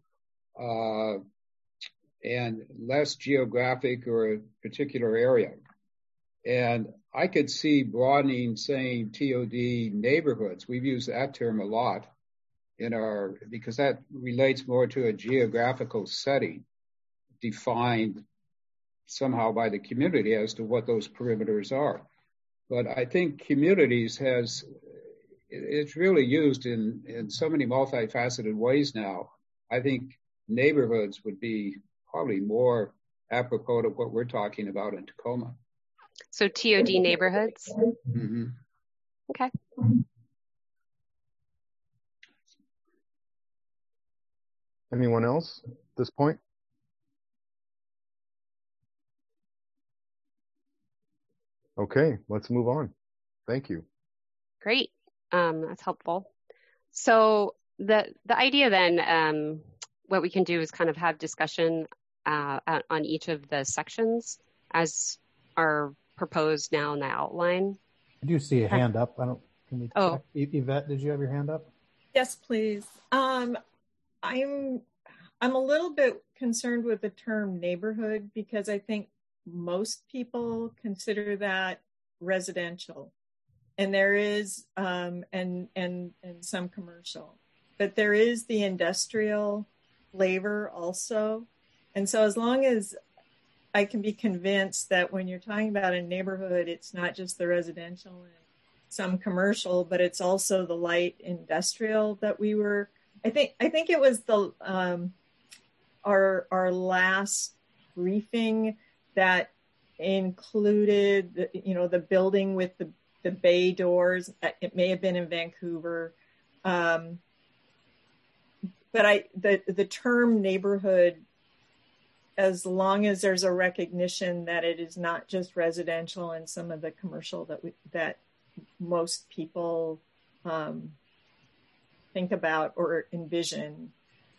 and less geographic or a particular area. And I could see broadening, saying TOD neighborhoods. We've used that term a lot because that relates more to a geographical setting defined somehow by the community as to what those perimeters are. But I think communities it's really used in so many multifaceted ways now. I think neighborhoods would be probably more apropos to what we're talking about in Tacoma. So TOD neighborhoods? Mm-hmm. Okay. Anyone else at this point? Okay, let's move on. Thank you. Great. That's helpful. So the idea then, what we can do is kind of have discussion on each of the sections as are proposed now in the outline. I do see a hand up. Can we check? Oh. Yvette, did you have your hand up? Yes, please. I'm a little bit concerned with the term neighborhood because I think most people consider that residential, and there is and some commercial, but there is the industrial flavor also. And so as long as I can be convinced that when you're talking about a neighborhood, it's not just the residential and some commercial, but it's also the light industrial that we were, I think it was the our last briefing that included the building with the bay doors. It may have been in Vancouver, but the term neighborhood, as long as there's a recognition that it is not just residential and some of the commercial that most people think about or envision,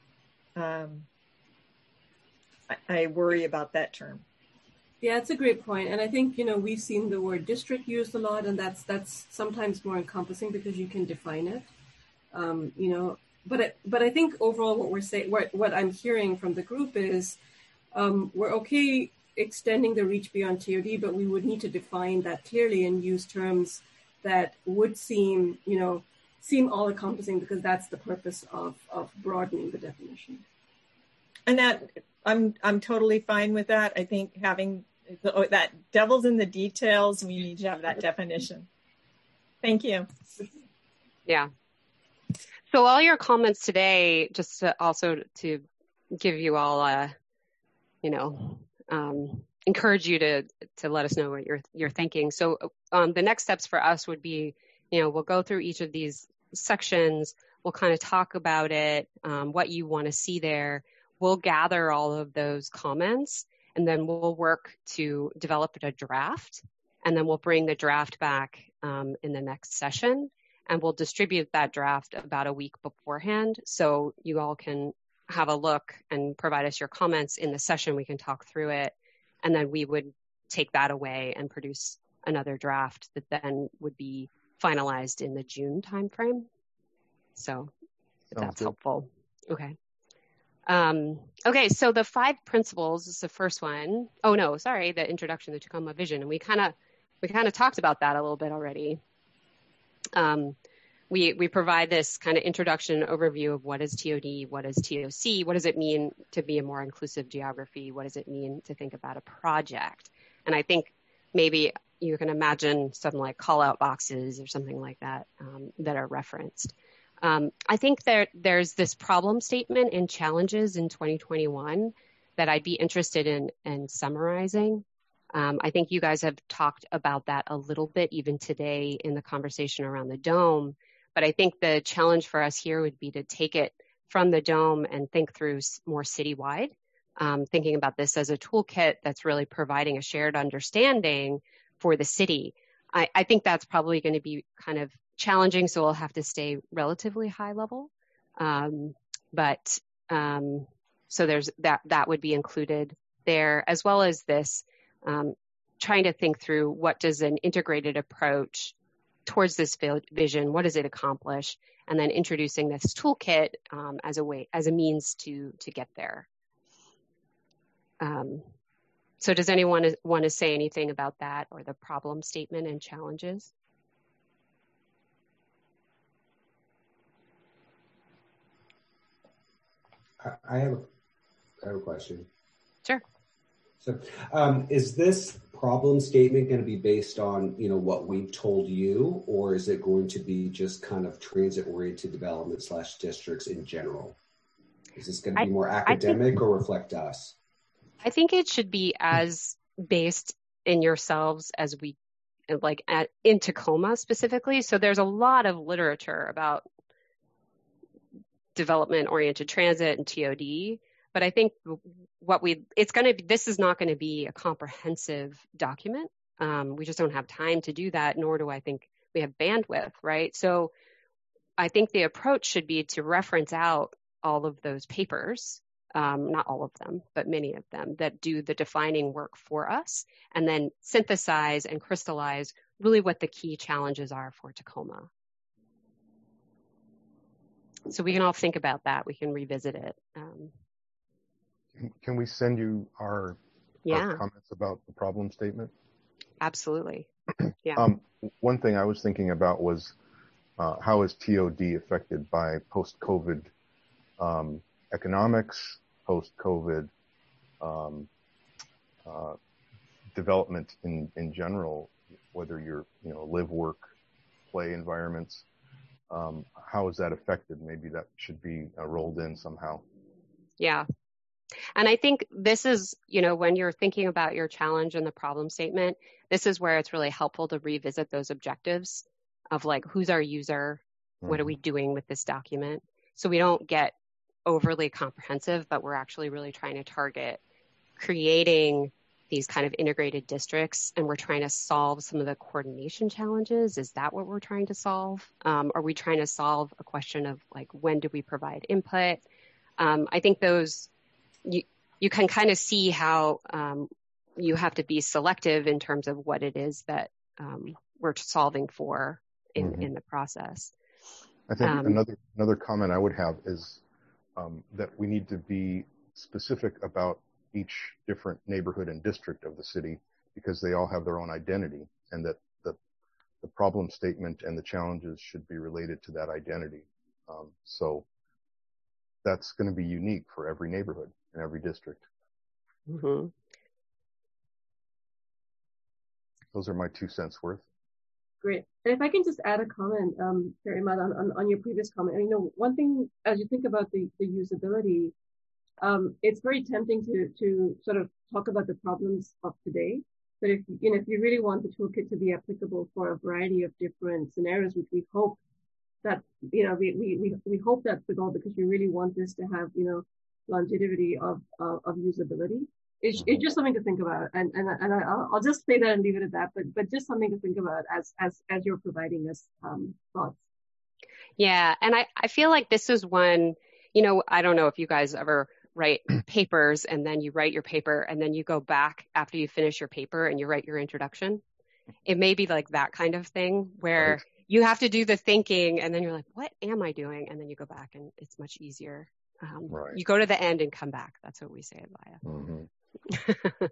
I worry about that term. Yeah, it's a great point. And I think, we've seen the word district used a lot, and that's sometimes more encompassing because you can define it. But I think overall what we're saying, what I'm hearing from the group is we're okay extending the reach beyond TOD, but we would need to define that clearly and use terms that would seem all encompassing, because that's the purpose of broadening the definition. And that I'm totally fine with that. I think having that devil's in the details, we need to have that definition. Thank you. Yeah. So all your comments today, just to give you all encourage you to let us know what you're thinking. So the next steps for us would be, we'll go through each of these sections. We'll kind of talk about it, what you want to see there. We'll gather all of those comments, and then we'll work to develop a draft, and then we'll bring the draft back in the next session, and we'll distribute that draft about a week beforehand, so you all can have a look and provide us your comments in the session. We can talk through it, and then we would take that away and produce another draft that then would be finalized in the June timeframe. So if that's helpful. Okay. Okay, so the 5 principles is the first one. Oh no, sorry, the introduction to the Tacoma vision. And we kind of talked about that a little bit already. We provide this kind of introduction overview of what is TOD, what is TOC, what does it mean to be a more inclusive geography, what does it mean to think about a project. And I think maybe you can imagine something like call-out boxes or something like that that are referenced. I think there's this problem statement and challenges in 2021 that I'd be interested in summarizing. I think you guys have talked about that a little bit even today in the conversation around the dome, but I think the challenge for us here would be to take it from the dome and think through more citywide, thinking about this as a toolkit that's really providing a shared understanding for the city. I think that's probably going to be kind of challenging, so we'll have to stay relatively high level. So there's that would be included there, as well as this trying to think through what does an integrated approach towards this vision, what does it accomplish, and then introducing this toolkit as a means to get there. So does anyone want to say anything about that or the problem statement and challenges? I have a question. Sure. So is this problem statement going to be based on, what we've told you, or is it going to be just kind of transit-oriented development / districts in general? Is this going to be more academic or reflect us? I think it should be as based in yourselves as we in Tacoma specifically. So there's a lot of literature about development-oriented transit and TOD, but I think this is not going to be a comprehensive document. We just don't have time to do that, nor do I think we have bandwidth, right? So I think the approach should be to reference out all of those papers, not all of them, but many of them that do the defining work for us, and then synthesize and crystallize really what the key challenges are for Tacoma. So we can all think about that. We can revisit it. Can we send you our comments about the problem statement? Absolutely. Yeah. One thing I was thinking about was how is TOD affected by post-COVID economics, post-COVID development in general, whether you're, live, work, play environments. How is that affected? Maybe that should be rolled in somehow. Yeah. And I think this is, when you're thinking about your challenge and the problem statement, this is where it's really helpful to revisit those objectives of like, who's our user? What are we doing with this document? So we don't get overly comprehensive, but we're actually really trying to target creating these kind of integrated districts, and we're trying to solve some of the coordination challenges. Is that what we're trying to solve? Are we trying to solve a question of like, when do we provide input? I think those, you can kind of see how you have to be selective in terms of what it is that we're solving for in the process. I think another comment I would have is that we need to be specific about each different neighborhood and district of the city, because they all have their own identity, and that the problem statement and the challenges should be related to that identity. So that's going to be unique for every neighborhood and every district. Mm-hmm. Those are my 2 cents worth. Great. And if I can just add a comment, Terry Matt, on your previous comment. One thing, as you think about the usability, it's very tempting to sort of talk about the problems of today. But if you really want the toolkit to be applicable for a variety of different scenarios, which we hope that, we hope that's the goal, because we really want this to have, longevity of usability. It's just something to think about, and I'll just say that and leave it at that. But just something to think about as you're providing us thoughts. Yeah, and I feel like this is one. I don't know if you guys ever write papers and then you write your paper and then you go back after you finish your paper and you write your introduction. It may be like that kind of thing where you have to do the thinking and then you're like, what am I doing? And then you go back and it's much easier. You go to the end and come back. That's what we say at VIA. Mm-hmm.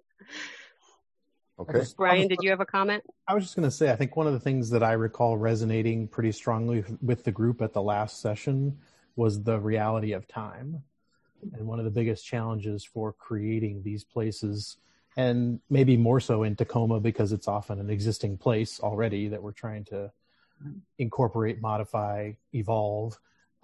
Okay. Brian, did you have a comment? I was just going to say, I think one of the things that I recall resonating pretty strongly with the group at the last session was the reality of time. And one of the biggest challenges for creating these places, and maybe more so in Tacoma because it's often an existing place already that we're trying to incorporate, modify, evolve,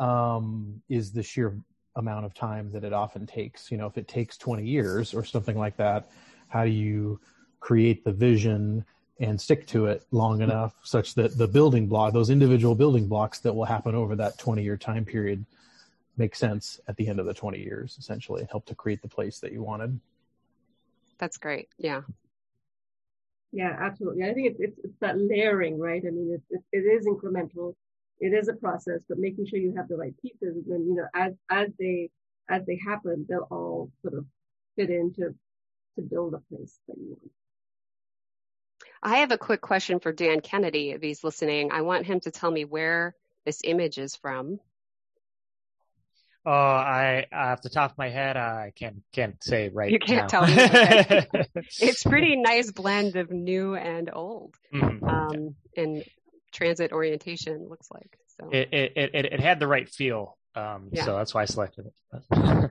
is the sheer amount of time that it often takes. If it takes 20 years or something like that, how do you create the vision and stick to it long enough such that the building block, those individual building blocks that will happen over that 20-year time period, make sense at the end of the 20 years, essentially, and help to create the place that you wanted. That's great. Yeah. Yeah, absolutely. I think it's that layering, right? I mean, it is incremental. It is a process, but making sure you have the right pieces, and then as they happen, they'll all sort of fit into to build a place that you want. I have a quick question for Dan Kennedy, if he's listening. I want him to tell me where this image is from. Oh, I off the top of my head, I can't say right now. You can't tell me. Okay. It's pretty nice blend of new and old, and transit orientation, looks like. So it had the right feel, so that's why I selected it.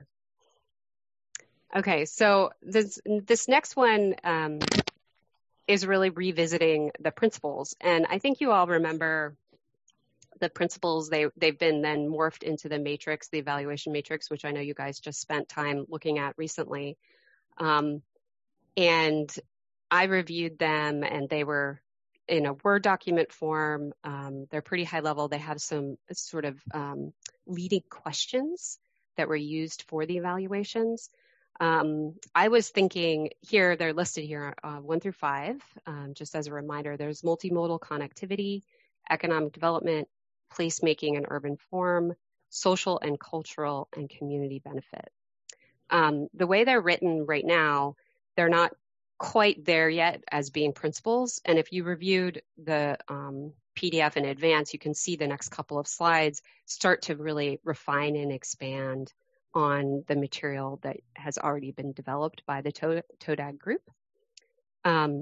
Okay, so this next one is really revisiting the principles, and I think you all remember the principles. They've been then morphed into the matrix, the evaluation matrix, which I know you guys just spent time looking at recently. And I reviewed them, and they were in a Word document form. They're pretty high level. They have some sort of leading questions that were used for the evaluations. I was thinking here, they're listed here 1 through 5. Just as a reminder, there's multimodal connectivity, economic development, placemaking and urban form, social and cultural, and community benefit. The way they're written right now, they're not quite there yet as being principles. And if you reviewed the PDF in advance, you can see the next couple of slides start to really refine and expand on the material that has already been developed by the TODAG group. And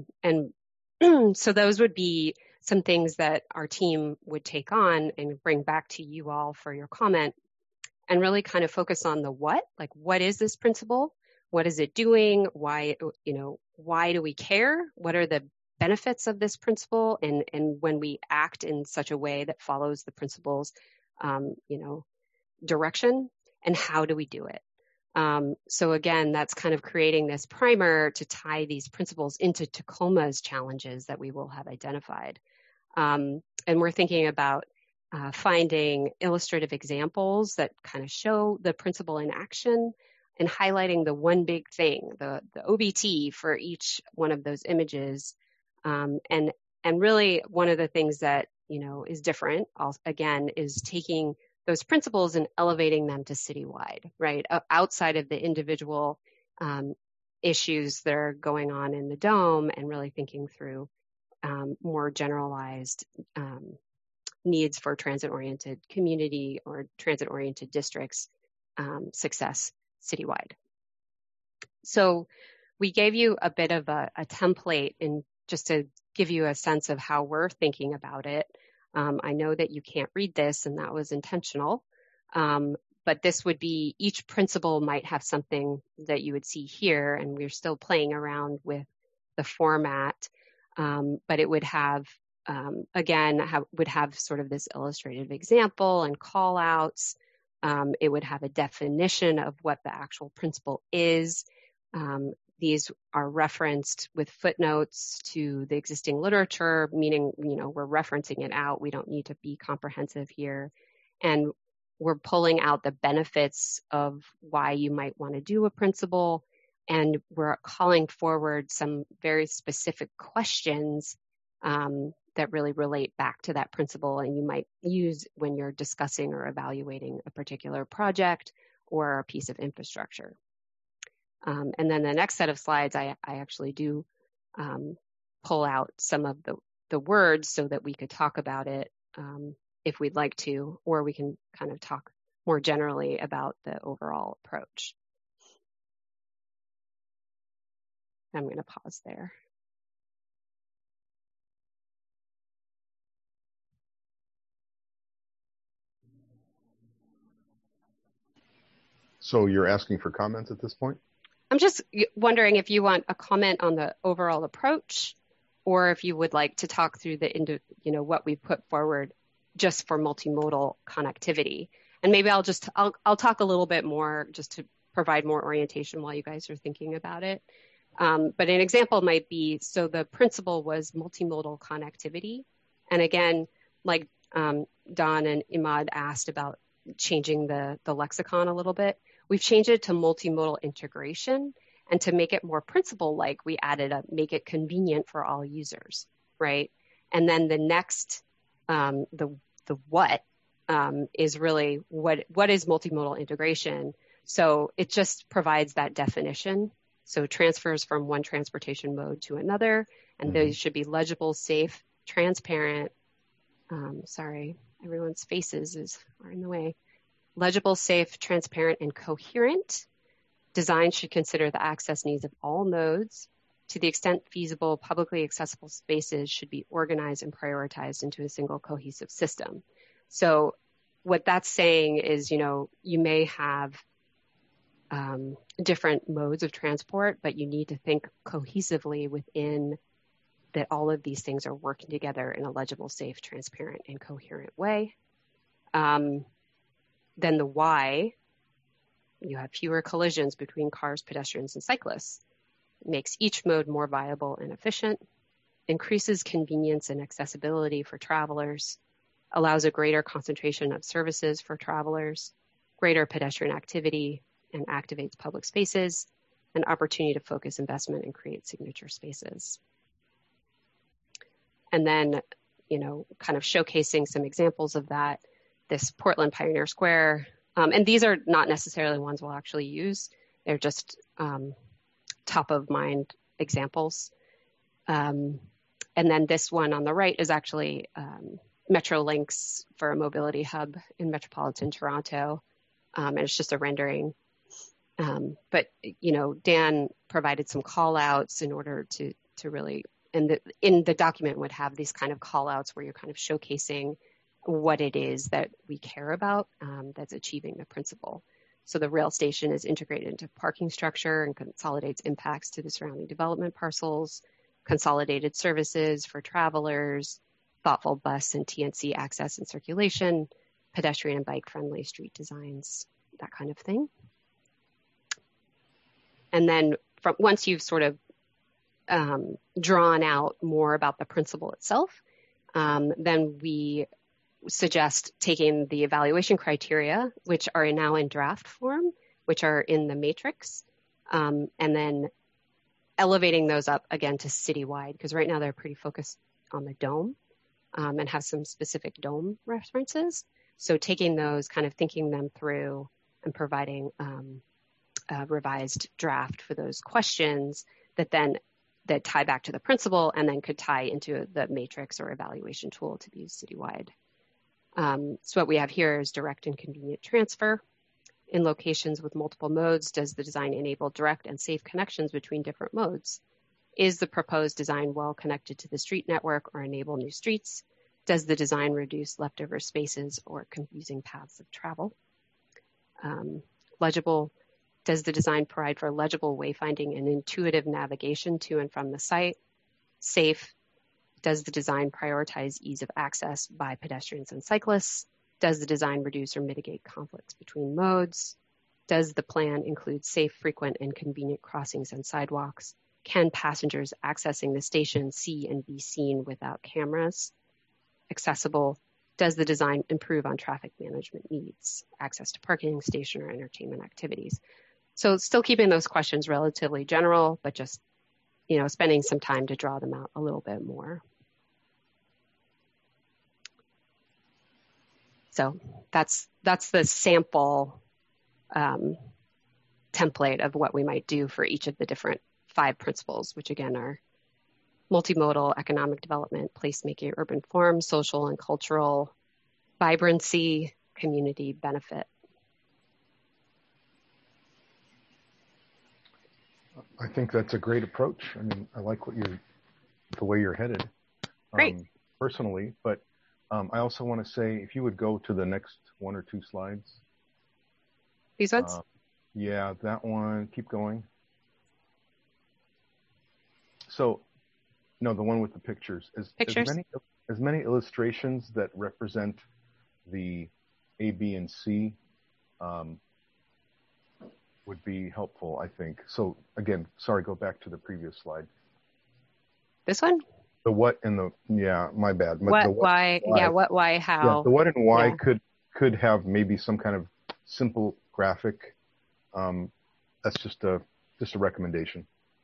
so those would be some things that our team would take on and bring back to you all for your comment, and really kind of focus on the what, like what is this principle? What is it doing? Why, why do we care? What are the benefits of this principle? And when we act in such a way that follows the principle's, direction, and how do we do it? So again, that's kind of creating this primer to tie these principles into Tacoma's challenges that we will have identified. And we're thinking about finding illustrative examples that kind of show the principle in action, and highlighting the one big thing, the OBT for each one of those images. And really one of the things that, is different, again, is taking those principles and elevating them to citywide, right? Outside of the individual issues that are going on in the dome, and really thinking through more generalized needs for transit-oriented community or transit-oriented districts success citywide. So we gave you a bit of a template, and just to give you a sense of how we're thinking about it. I know that you can't read this, and that was intentional, but this would be, each principle might have something that you would see here, and we're still playing around with the format, but it would have, would have sort of this illustrative example and call outs. It would have a definition of what the actual principle is. These are referenced with footnotes to the existing literature, meaning, we're referencing it out. We don't need to be comprehensive here. And we're pulling out the benefits of why you might want to do a principle. And we're calling forward some very specific questions that really relate back to that principle, and you might use when you're discussing or evaluating a particular project or a piece of infrastructure. And then the next set of slides, I actually do pull out some of the words so that we could talk about it if we'd like to, or we can kind of talk more generally about the overall approach. I'm going to pause there. So you're asking for comments at this point? I'm just wondering if you want a comment on the overall approach, or if you would like to talk through what we put forward just for multimodal connectivity. And maybe I'll talk a little bit more just to provide more orientation while you guys are thinking about it. But an example might be, so the principle was multimodal connectivity. And again, like Don and Imad asked about changing the lexicon a little bit, we've changed it to multimodal integration, and to make it more principle-like, we added a make it convenient for all users, right? And then the next, the what is really what is multimodal integration? So it just provides that definition. So transfers from one transportation mode to another, and those should be legible, safe, transparent. Sorry, everyone's faces are in the way. Legible, safe, transparent, and coherent. Design should consider the access needs of all nodes. To the extent feasible, publicly accessible spaces should be organized and prioritized into a single cohesive system. So what that's saying is, you may have different modes of transport, but you need to think cohesively within that all of these things are working together in a legible, safe, transparent, and coherent way. Then the why, you have fewer collisions between cars, pedestrians, and cyclists. It makes each mode more viable and efficient, increases convenience and accessibility for travelers, allows a greater concentration of services for travelers, greater pedestrian activity, and activates public spaces, an opportunity to focus investment and create signature spaces. And then, kind of showcasing some examples of that, this Portland Pioneer Square. And these are not necessarily ones we'll actually use. They're just top of mind examples. And then this one on the right is actually Metrolinx for a mobility hub in metropolitan Toronto. And it's just a rendering. But, Dan provided some call outs in order to really, and in the document would have these kind of call outs where you're kind of showcasing what it is that we care about that's achieving the principle. So the rail station is integrated into parking structure and consolidates impacts to the surrounding development parcels, consolidated services for travelers, thoughtful bus and TNC access and circulation, pedestrian and bike-friendly street designs, that kind of thing. And then once you've sort of drawn out more about the principle itself, then we suggest taking the evaluation criteria, which are now in draft form, which are in the matrix, and then elevating those up again to citywide, because right now they're pretty focused on the dome and have some specific dome references. So taking those, kind of thinking them through and providing a revised draft for those questions that tie back to the principle and then could tie into the matrix or evaluation tool to be used citywide. So what we have here is direct and convenient transfer. In locations with multiple modes, does the design enable direct and safe connections between different modes? Is the proposed design well connected to the street network or enable new streets? Does the design reduce leftover spaces or confusing paths of travel? Legible. Does the design provide for legible wayfinding and intuitive navigation to and from the site? Safe. Does the design prioritize ease of access by pedestrians and cyclists? Does the design reduce or mitigate conflicts between modes? Does the plan include safe, frequent, and convenient crossings and sidewalks? Can passengers accessing the station see and be seen without cameras? Accessible. Does the design improve on traffic management needs, access to parking, station, or entertainment activities? So still keeping those questions relatively general, but just, spending some time to draw them out a little bit more. So that's the sample template of what we might do for each of the different 5 principles, which again are multimodal, economic development, placemaking, urban form, social and cultural, vibrancy, community benefit. I think that's a great approach. I mean, I like the way you're headed. Great. Personally, but I also want to say, if you would go to the next 1 or 2 slides. These ones? Yeah, that one. Keep going. So, no, the one with the pictures. Pictures? As many illustrations that represent the A, B, and C would be helpful, I think. So, again, sorry, go back to the previous slide. This one? The what and the, yeah, my bad. What, the why, yeah, what, why, how. Yeah, the what and why could have maybe some kind of simple graphic. That's just a recommendation.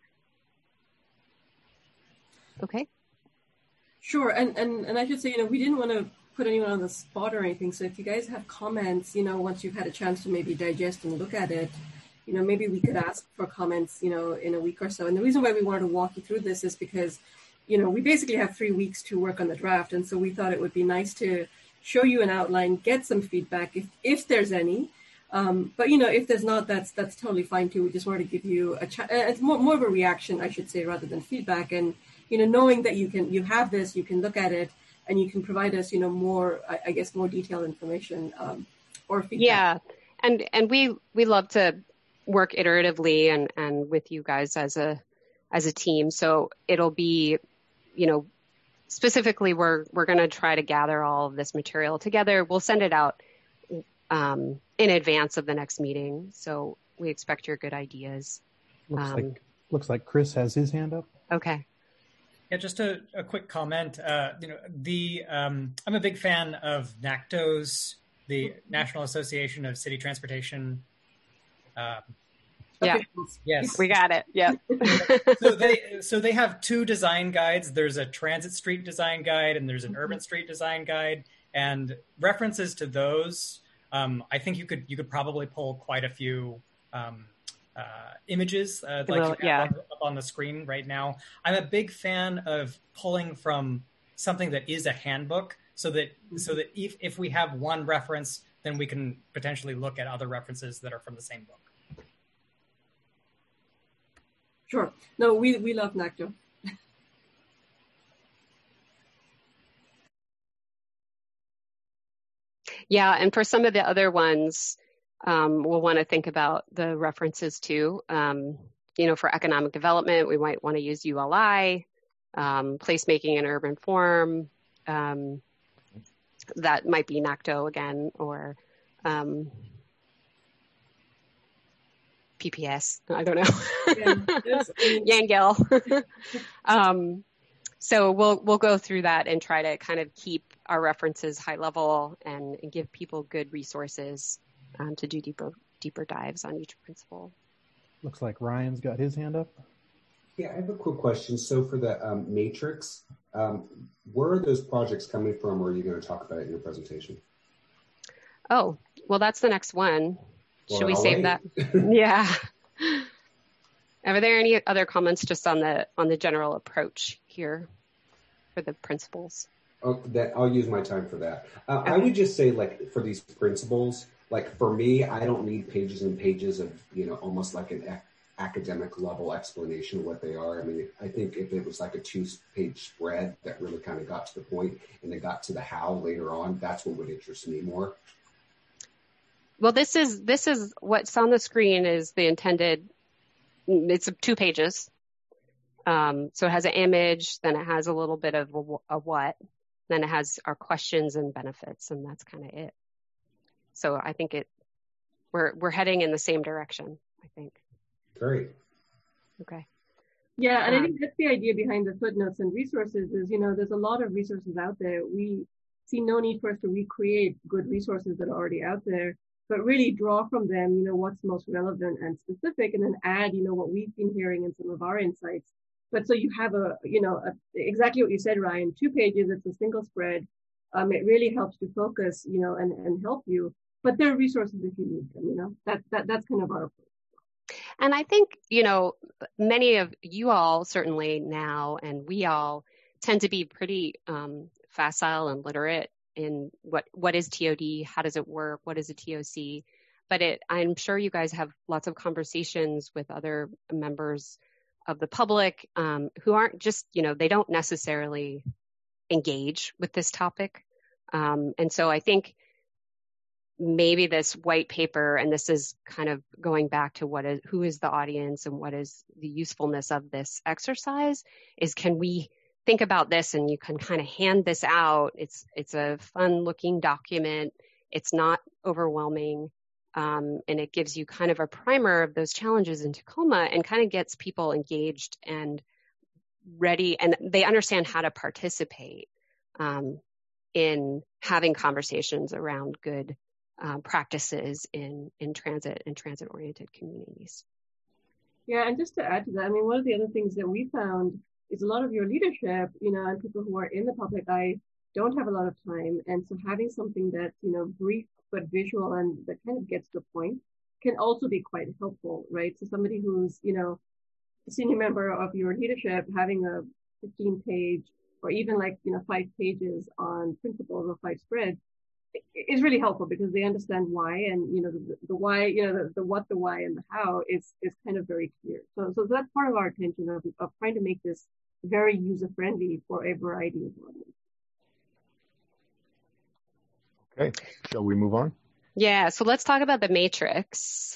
Okay. Sure, and I should say, we didn't want to put anyone on the spot or anything. So if you guys have comments, once you've had a chance to maybe digest and look at it, maybe we could ask for comments, in a week or so. And the reason why we wanted to walk you through this is because, we basically have 3 weeks to work on the draft. And so we thought it would be nice to show you an outline, get some feedback if there's any. But, if there's not, that's totally fine too. We just wanted to give you it's more of a reaction, I should say, rather than feedback. And, knowing that you have this, you can look at it and you can provide us, more, I guess, more detailed information or feedback. Yeah. And we love to work iteratively and with you guys as a team. So it'll be, specifically we're going to try to gather all of this material together. We'll send it out in advance of the next meeting. So we expect your good ideas. Looks like Chris has his hand up. Okay. Yeah, just a quick comment. I'm a big fan of NACTO's, the National Association of City Transportation. Yeah. Yes, we got it. Yeah. so they have 2 design guides. There's a transit street design guide and there's an urban street design guide. And references to those, I think you could probably pull quite a few images like you have up on the screen right now. I'm a big fan of pulling from something that is a handbook, so that if we have one reference, then we can potentially look at other references that are from the same book. Sure. No, we love NACTO. Yeah, and for some of the other ones, we'll want to think about the references too. For economic development, we might want to use ULI, placemaking in urban form. That might be NACTO again, or PPS. I don't know. Yangel. So we'll go through that and try to kind of keep our references high level and give people good resources to do deeper dives on each principle. Looks like Ryan's got his hand up. Yeah, I have a quick question. So for the matrix, where are those projects coming from, or are you going to talk about it in your presentation? Oh, well, that's the next one. Should we save that? Yeah. Are there any other comments just on the general approach here for the principles? Oh, I'll use my time for that. Okay. I would just say, like, for these principles, like for me, I don't need pages and pages of, almost like an academic level explanation of what they are. I mean, I think if it was like a 2-page spread that really kind of got to the point and then got to the how later on, that's what would interest me more. Well, this is what's on the screen is the intended. It's 2 pages. So it has an image, then it has a little bit of a what, then it has our questions and benefits, and that's kind of it. So I think we're heading in the same direction, I think. Great. Okay. Yeah, and I think that's the idea behind the footnotes and resources is, there's a lot of resources out there. We see no need for us to recreate good resources that are already out there, but really draw from them, what's most relevant and specific, and then add, what we've been hearing in some of our insights. But so you have exactly what you said, Ryan, 2 pages, it's a single spread. It really helps to focus, and help you. But there are resources if you need them, that's kind of our approach. And I think, many of you all certainly now, and we all tend to be pretty facile and literate in what is TOD, how does it work, what is a TOC. But I'm sure you guys have lots of conversations with other members of the public who aren't just, they don't necessarily engage with this topic. And so I think maybe this white paper, and this is kind of going back to who is the audience and what is the usefulness of this exercise, is can we think about this and you can kind of hand this out. It's a fun looking document. It's not overwhelming. And it gives you kind of a primer of those challenges in Tacoma and kind of gets people engaged and ready, and they understand how to participate in having conversations around good practices in transit and transit-oriented communities. Yeah, and just to add to that, I mean, one of the other things that we found is a lot of your leadership, and people who are in the public eye don't have a lot of time. And so having something that's, brief but visual and that kind of gets to the point can also be quite helpful, right? So somebody who's, a senior member of your leadership having a 15-page or even 5 pages on principles or 5 spreads is really helpful because they understand why, and the why, the what, the why, and the how is kind of very clear. So that's part of our attention of trying to make this very user friendly for a variety of audiences. Okay, shall we move on? Yeah, so let's talk about the matrix.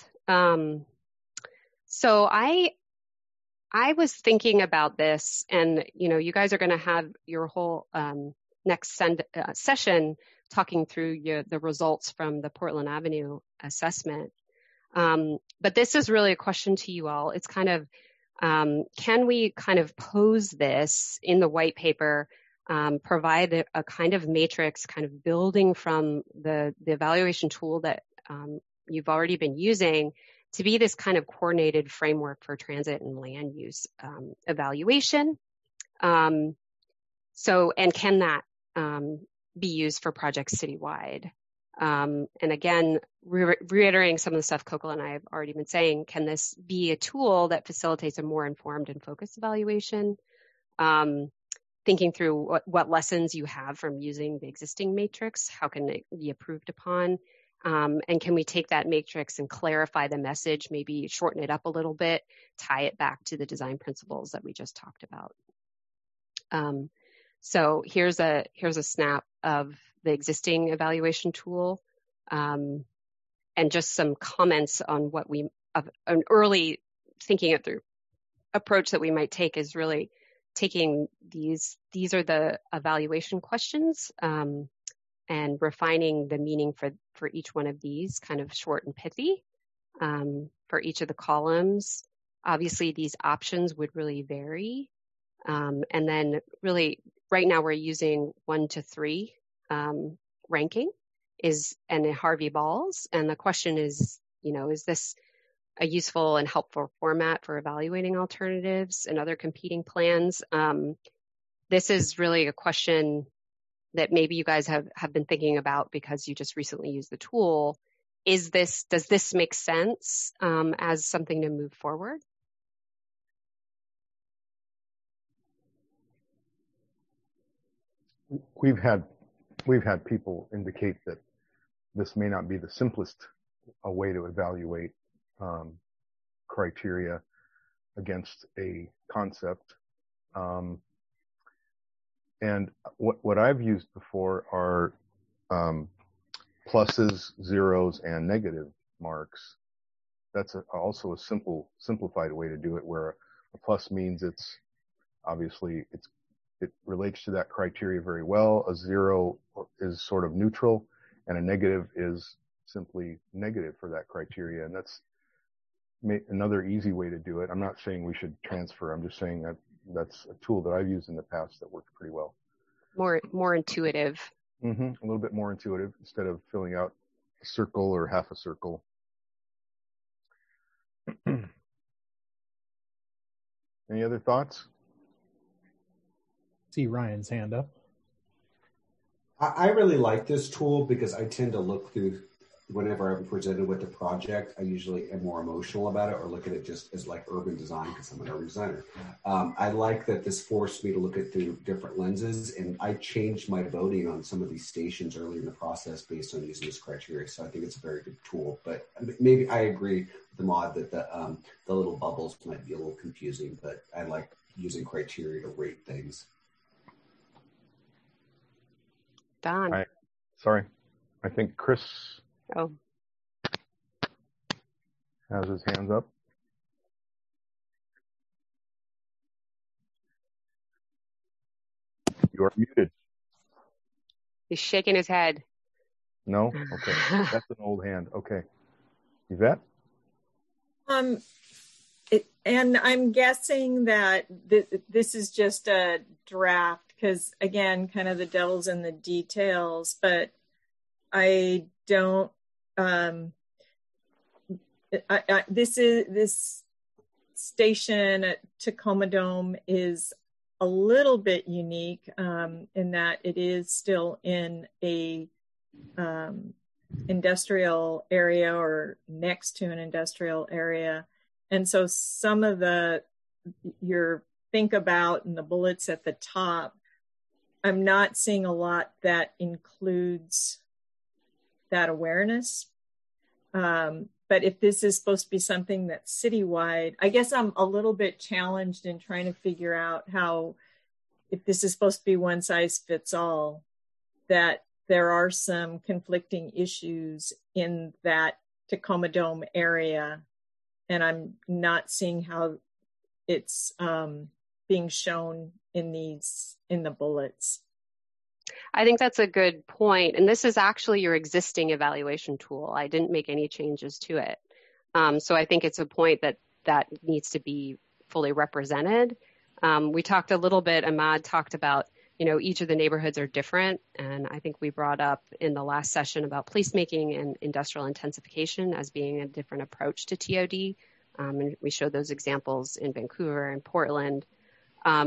So I was thinking about this, and you guys are going to have your whole next session talking through the results from the Portland Avenue assessment. But this is really a question to you all. It's kind of, can we kind of pose this in the white paper, provide a kind of matrix, kind of building from the evaluation tool that you've already been using to be this kind of coordinated framework for transit and land use evaluation. And can that be used for projects citywide? And again, reiterating some of the stuff Kokal and I have already been saying, can this be a tool that facilitates a more informed and focused evaluation? Thinking through what lessons you have from using the existing matrix, how can it be improved upon? And can we take that matrix and clarify the message, maybe shorten it up a little bit, tie it back to the design principles that we just talked about? So here's a snap of the existing evaluation tool, and just some comments on what an early thinking it through approach that we might take is really taking these are the evaluation questions, and refining the meaning for each one of these, kind of short and pithy, for each of the columns. Obviously, these options would really vary. And then really, right now we're using 1 to 3 ranking and Harvey balls. And the question is, is this a useful and helpful format for evaluating alternatives and other competing plans? This is really a question that maybe you guys have been thinking about because you just recently used the tool. Does this make sense as something to move forward? We've had people indicate that this may not be the simplest way to evaluate criteria against a concept. And what I've used before are pluses, zeros, and negative marks. That's also a simplified way to do it, where a plus means it relates to that criteria very well. A 0 is sort of neutral, and a negative is simply negative for that criteria. And that's another easy way to do it. I'm not saying we should transfer. I'm just saying that that's a tool that I've used in the past that works pretty well. More intuitive. Mm-hmm. A little bit more intuitive instead of filling out a circle or half a circle. Any other thoughts? See Ryan's hand up. I really like this tool because I tend to look through, whenever I'm presented with a project, I usually am more emotional about it or look at it just as like urban design because I'm an urban designer. I like that this forced me to look at through different lenses, and I changed my voting on some of these stations early in the process based on using this criteria. So I think it's a very good tool, but maybe I agree with the mod that the little bubbles might be a little confusing, but I like using criteria to rate things. Don. Sorry. I think Chris has his hands up. You are muted. He's shaking his head. No? Okay. That's an old hand. Okay. Yvette? And I'm guessing that this is just a draft because, again, kind of the devil's in the details, but I don't, this station at Tacoma Dome is a little bit unique in that it is still in a industrial area or next to an industrial area. And so some of your think about and the bullets at the top, I'm not seeing a lot that includes that awareness. But if this is supposed to be something that's citywide, I guess I'm a little bit challenged in trying to figure out how, if this is supposed to be one size fits all, that there are some conflicting issues in that Tacoma Dome area. And I'm not seeing how it's being shown in the bullets. I think that's a good point. And this is actually your existing evaluation tool. I didn't make any changes to it. So I think it's a point that needs to be fully represented. We talked a little bit, Ahmad talked about, each of the neighborhoods are different. And I think we brought up in the last session about placemaking and industrial intensification as being a different approach to TOD. And we showed those examples in Vancouver and Portland.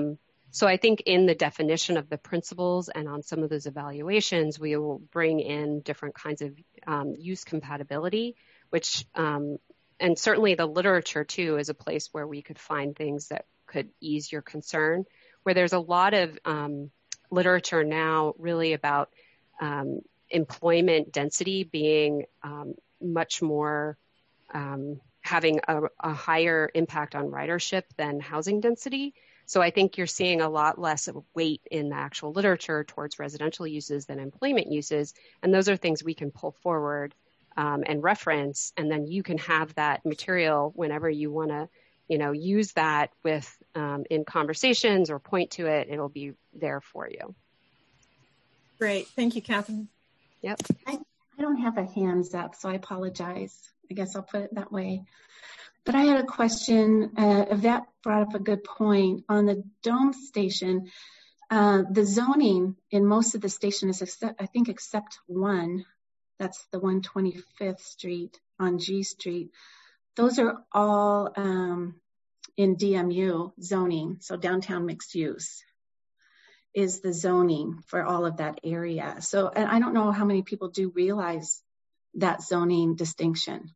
So I think in the definition of the principles and on some of those evaluations, we will bring in different kinds of use compatibility, which, and certainly the literature too is a place where we could find things that could ease your concern, where there's a lot of literature now really about employment density being much more, having a higher impact on ridership than housing density. So I think you're seeing a lot less of weight in the actual literature towards residential uses than employment uses. And those are things we can pull forward and reference. And then you can have that material whenever you want to, use that with in conversations or point to it, it'll be there for you. Great. Thank you, Catherine. Yep. I don't have a hands up, so I apologize. I guess I'll put it that way. But I had a question, Yvette brought up a good point. On the Dome station, the zoning in most of the stations, I think except one, that's the 125th Street on G Street, those are all in DMU zoning, so downtown mixed use is the zoning for all of that area. So, and I don't know how many people do realize that zoning distinction.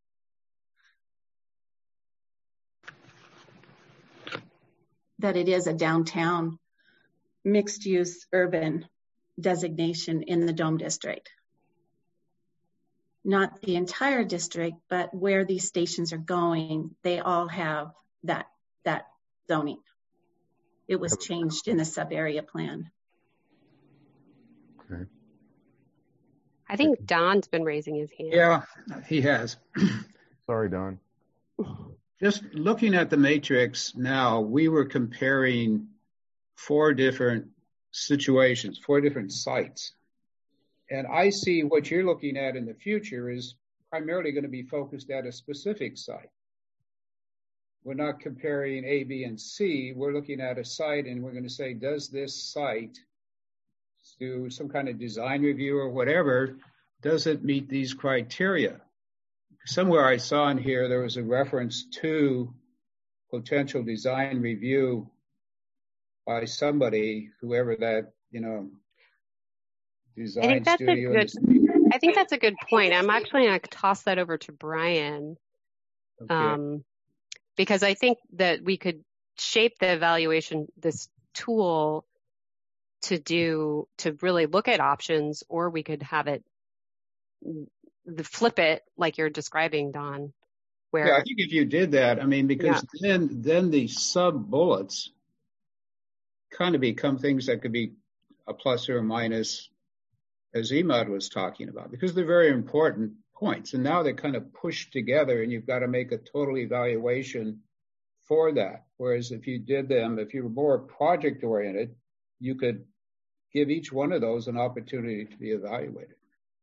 That it is a downtown mixed use urban designation in the Dome district. Not the entire district, but where these stations are going, they all have that zoning. It was changed in the sub-area plan. Okay. I think Don's been raising his hand. Yeah, he has. Sorry, Don. Just looking at the matrix now, we were comparing 4 different situations, 4 different sites. And I see what you're looking at in the future is primarily going to be focused at a specific site. We're not comparing A, B, and C. We're looking at a site and we're going to say, does this site do some kind of design review or whatever? Does it meet these criteria? Somewhere I saw in here, there was a reference to potential design review by somebody, whoever that, design studio is. I think that's a good point. I'm actually going to toss that over to Brian. Okay. Because I think that we could shape the evaluation, this tool to really look at options, or we could have it flip it like you're describing, Don. Where yeah, I think if you did that, because then the sub bullets kind of become things that could be a plus or a minus, as Emad was talking about, because they're very important points. And now they're kind of pushed together and you've got to make a total evaluation for that. Whereas if you did them, if you were more project oriented, you could give each one of those an opportunity to be evaluated.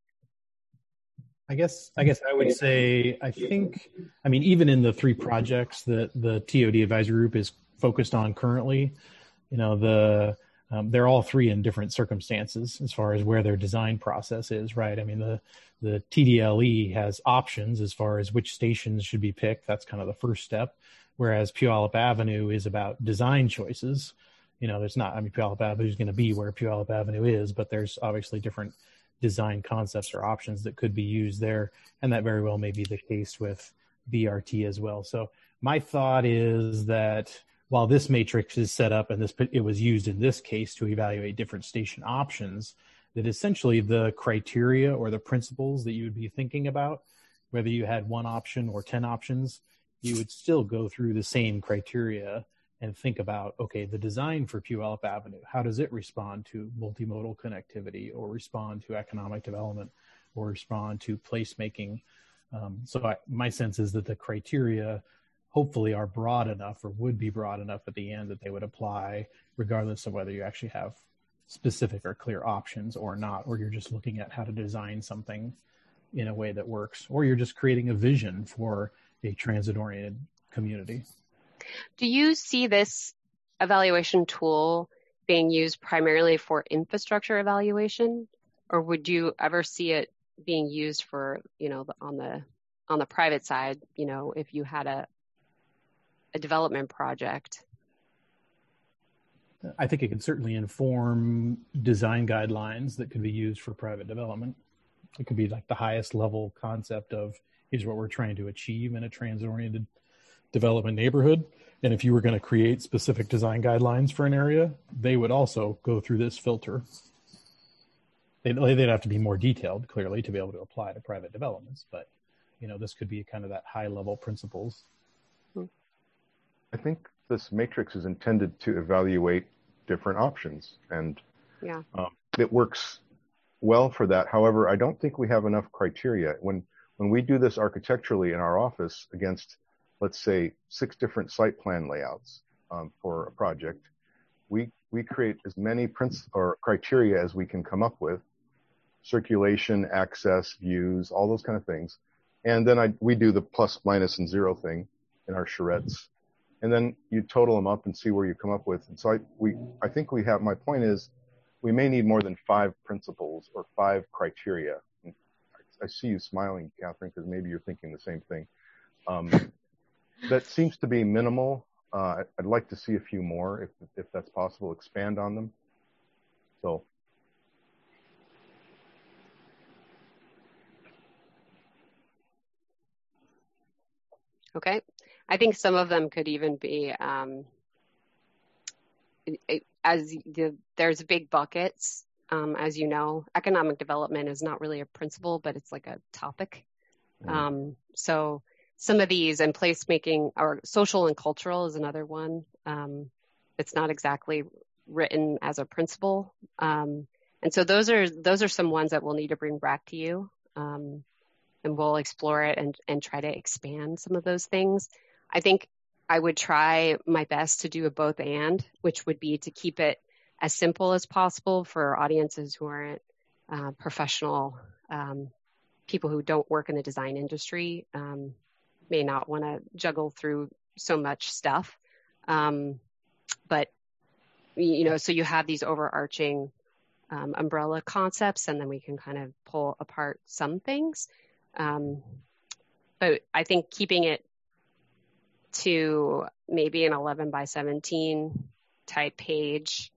I guess I would say, even in the 3 projects that the TOD advisory group is focused on currently, they're all 3 in different circumstances as far as where their design process is, right? The TDLE has options as far as which stations should be picked. That's kind of the first step. Whereas Puyallup Avenue is about design choices. There's not, Puyallup Avenue is going to be where Puyallup Avenue is, but there's obviously different design concepts or options that could be used there. And that very well may be the case with BRT as well. So my thought is that while this matrix is set up and it was used in this case to evaluate different station options, that essentially the criteria or the principles that you would be thinking about, whether you had 1 option or 10 options, you would still go through the same criteria and think about, okay, the design for Puyallup Avenue, how does it respond to multimodal connectivity or respond to economic development or respond to placemaking? My sense is that the criteria hopefully are broad enough or would be broad enough at the end that they would apply regardless of whether you actually have specific or clear options or not, or you're just looking at how to design something in a way that works, or you're just creating a vision for a transit-oriented community. Do you see this evaluation tool being used primarily for infrastructure evaluation, or would you ever see it being used for, on the private side, if you had a development project? I think it could certainly inform design guidelines that could be used for private development. It could be like the highest level concept of here's what we're trying to achieve in a trans-oriented development neighborhood. And if you were going to create specific design guidelines for an area, they would also go through this filter. They'd have to be more detailed, clearly, to be able to apply to private developments. But, this could be kind of that high level principles. I think this matrix is intended to evaluate different options, and it works well for that. However, I don't think we have enough criteria. When we do this architecturally in our office against, let's say, 6 different site plan layouts for a project, we create as many criteria as we can come up with: circulation, access, views, all those kind of things. And then we do the plus, minus, and 0 thing in our charrettes. And then you total them up and see where you come up with. And so I think my point is, we may need more than 5 principles or 5 criteria. I see you smiling, Catherine, because maybe you're thinking the same thing. That seems to be minimal. I'd like to see a few more, if that's possible, expand on them. So. Okay. I think some of them could even be, there's big buckets. As you know, economic development is not really a principle, but it's like a topic. So some of these, and placemaking, or social and cultural is another one. It's not exactly written as a principle. And so those are some ones that we'll need to bring back to you. And we'll explore it and try to expand some of those things. I think I would try my best to do a both and, which would be to keep it as simple as possible for audiences who aren't professional, people who don't work in the design industry, may not want to juggle through so much stuff. But, so you have these overarching umbrella concepts, and then we can kind of pull apart some things. But I think keeping it to maybe an 11 by 17 type page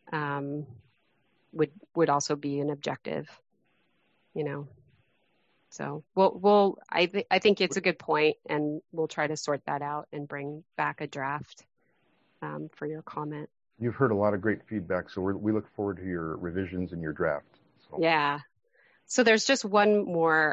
would also be an objective, So I think it's a good point, and we'll try to sort that out and bring back a draft for your comment. You've heard a lot of great feedback, so we look forward to your revisions and your draft. So. Yeah. So there's just one more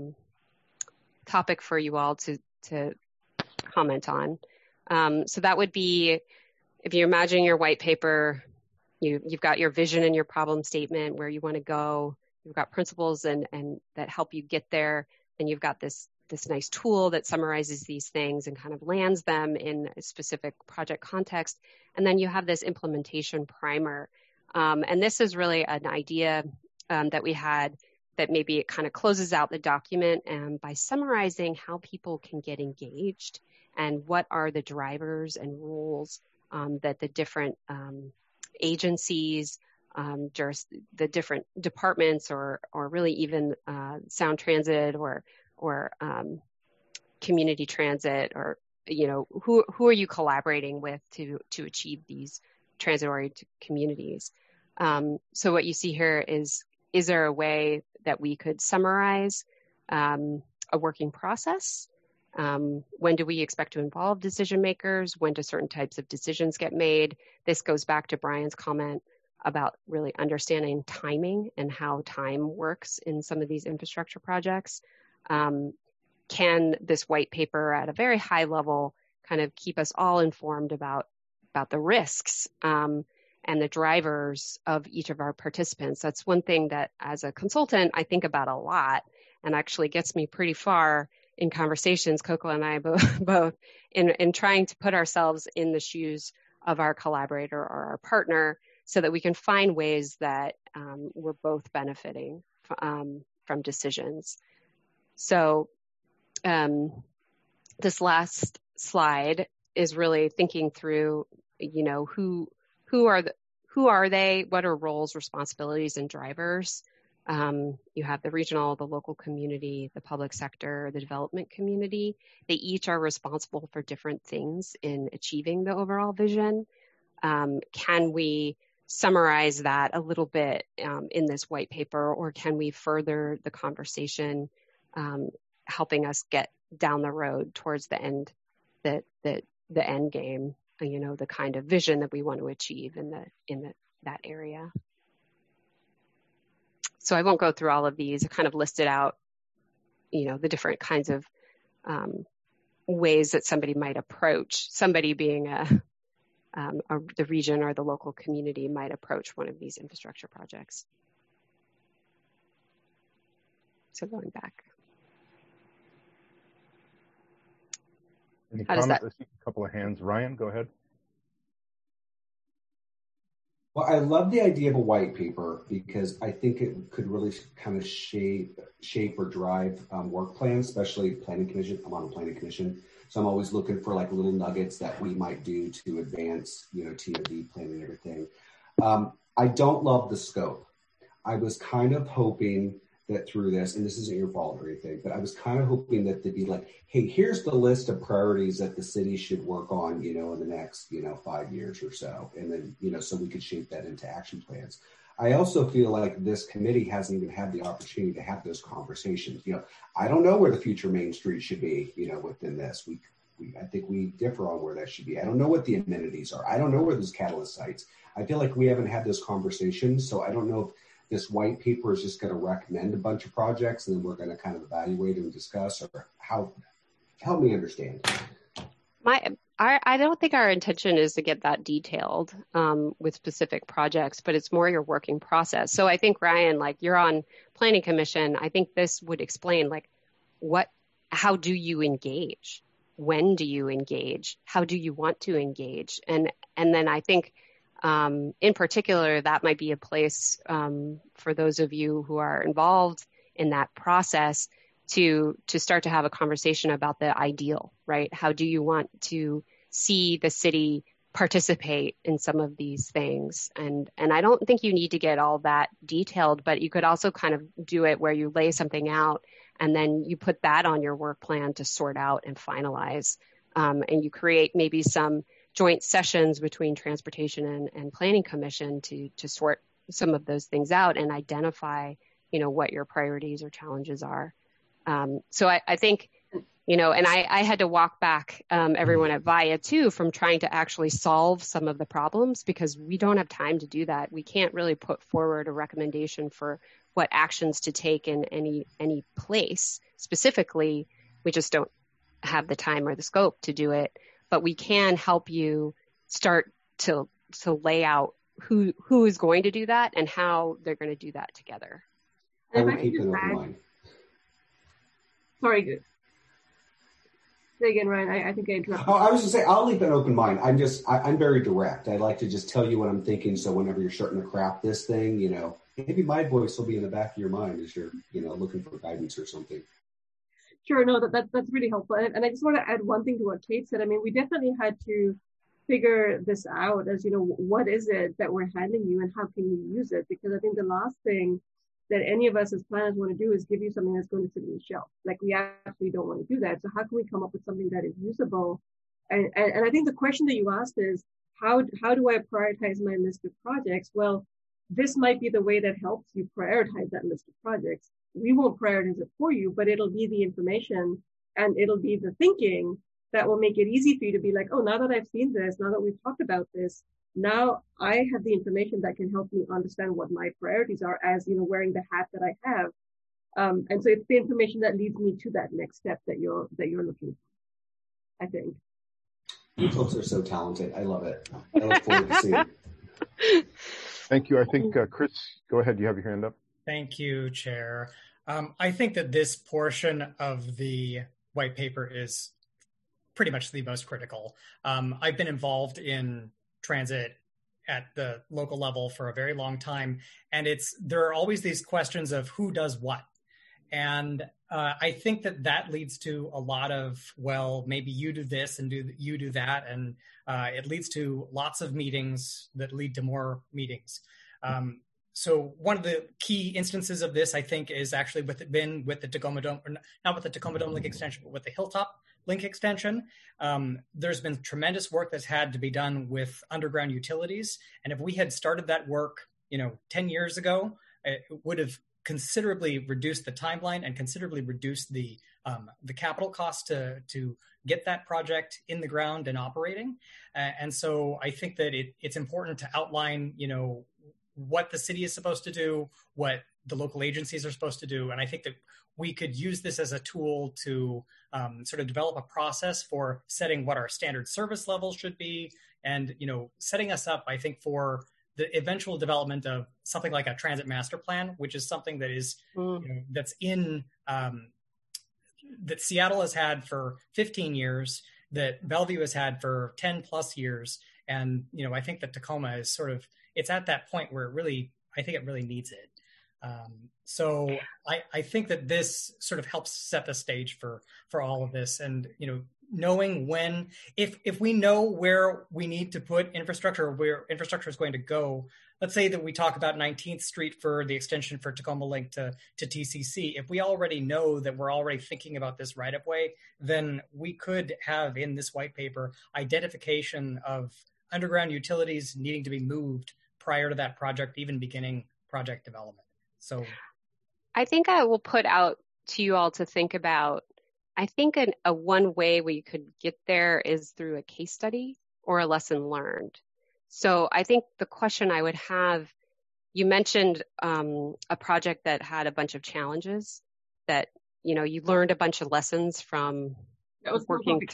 topic for you all to comment on. So that would be, if you imagine your white paper, you've got your vision and your problem statement, where you want to go. You've got principles and that help you get there. And you've got this nice tool that summarizes these things and kind of lands them in a specific project context. And then you have this implementation primer. And this is really an idea that we had, that maybe it kind of closes out the document by summarizing how people can get engaged and what are the drivers and rules that the different agencies, the different departments, or really even Sound Transit or community transit, or who are you collaborating with to achieve these transit-oriented communities? So what you see here is there a way that we could summarize a working process? When do we expect to involve decision makers? When do certain types of decisions get made? This goes back to Brian's comment about really understanding timing and how time works in some of these infrastructure projects. Can this white paper at a very high level kind of keep us all informed about the risks and the drivers of each of our participants? That's one thing that, as a consultant, I think about a lot, and actually gets me pretty far in conversations, Coco and I both, in trying to put ourselves in the shoes of our collaborator or our partner, so that we can find ways that we're both benefiting from decisions. So this last slide is really thinking through, who are they? What are roles, responsibilities, and drivers? You have the regional, the local community, the public sector, the development community. They each are responsible for different things in achieving the overall vision. can we summarize that a little bit in this white paper, or can we further the conversation, helping us get down the road towards the end, the end game, the kind of vision that we want to achieve in that area. So I won't go through all of these. I kind of listed out, the different kinds of ways that somebody might approach, somebody being the region or the local community might approach one of these infrastructure projects. So going back. Any comments? I see a couple of hands. Ryan, go ahead. Well, I love the idea of a white paper because I think it could really kind of shape or drive work plans, especially planning commission. I'm on a planning commission, so I'm always looking for like little nuggets that we might do to advance, TOD planning and everything. I don't love the scope. I was kind of hoping that through this, and this isn't your fault or anything, but I was kind of hoping that they'd be like, hey, here's the list of priorities that the city should work on, in the next, 5 years or so. And then, so we could shape that into action plans. I also feel like this committee hasn't even had the opportunity to have those conversations. I don't know where the future Main Street should be, within this. I think we differ on where that should be. I don't know what the amenities are. I don't know where those catalyst sites. I feel like we haven't had those conversations. So I don't know if this white paper is just going to recommend a bunch of projects and then we're going to kind of evaluate and discuss, or help me understand. I don't think our intention is to get that detailed with specific projects, but it's more your working process. So I think, Ryan, like you're on Planning Commission, I think this would explain like how do you engage? When do you engage? How do you want to engage? And then I think in particular, that might be a place for those of you who are involved in that process to start to have a conversation about the ideal, right? How do you want to see the city participate in some of these things? And I don't think you need to get all that detailed, but you could also kind of do it where you lay something out and then you put that on your work plan to sort out and finalize. And you create maybe some joint sessions between Transportation and Planning Commission to sort some of those things out and identify, what your priorities or challenges are. So I think, and I had to walk back everyone at VIA too from trying to actually solve some of the problems because we don't have time to do that. We can't really put forward a recommendation for what actions to take in any place specifically. We just don't have the time or the scope to do it. But we can help you start to lay out who is going to do that and how they're going to do that together. I will keep an open mind. Sorry, good. Say again, Ryan. I think I interrupted. Oh, I was going to say I'll leave an open mind. I'm very direct. I like to just tell you what I'm thinking. So whenever you're starting to craft this thing, maybe my voice will be in the back of your mind as you're, looking for guidance or something. Sure, no, that's really helpful. And I just want to add one thing to what Kate said. I mean, we definitely had to figure this out as, what is it that we're handing you and how can you use it? Because I think the last thing that any of us as planners want to do is give you something that's going to sit on the shelf. Like we actually don't want to do that. So how can we come up with something that is usable? And I think the question that you asked is, how do I prioritize my list of projects? Well, this might be the way that helps you prioritize that list of projects. We won't prioritize it for you, but it'll be the information and it'll be the thinking that will make it easy for you to be like, oh, now that I've seen this, now that we've talked about this, now I have the information that can help me understand what my priorities are as, wearing the hat that I have. And so it's the information that leads me to that next step that you're looking for, I think. You folks are so talented. I love it. I look forward to seeing it. Thank you. I think, Chris, go ahead. You have your hand up. Thank you, Chair. I think that this portion of the white paper is pretty much the most critical. I've been involved in transit at the local level for a very long time, and there are always these questions of who does what. And I think that leads to a lot of, well, maybe you do this and you do that, and it leads to lots of meetings that lead to more meetings. So one of the key instances of this, I think, is actually with the Tacoma Dome, or not with the Tacoma Dome Link extension, but with the Hilltop Link extension. There's been tremendous work that's had to be done with underground utilities. And if we had started that work, 10 years ago, it would have considerably reduced the timeline and considerably reduced the capital cost to get that project in the ground and operating. And so I think that it's important to outline, what the city is supposed to do, what the local agencies are supposed to do. And I think that we could use this as a tool to sort of develop a process for setting what our standard service levels should be and, setting us up, I think, for the eventual development of something like a transit master plan, which is something that is, that's in, that Seattle has had for 15 years, that Bellevue has had for 10 plus years. And, I think that Tacoma is it's at that point where I think it really needs it. So I think that this sort of helps set the stage for all of this. And, knowing when, if we know where we need to put infrastructure or where infrastructure is going to go, let's say that we talk about 19th Street for the extension for Tacoma Link to TCC. If we already know that we're already thinking about this right of way, then we could have in this white paper identification of underground utilities needing to be moved prior to that project even beginning project development. So I think I will put out to you all to think about, I think a one way we could get there is through a case study or a lesson learned. So I think the question I would have, you mentioned a project that had a bunch of challenges that, you learned a bunch of lessons from working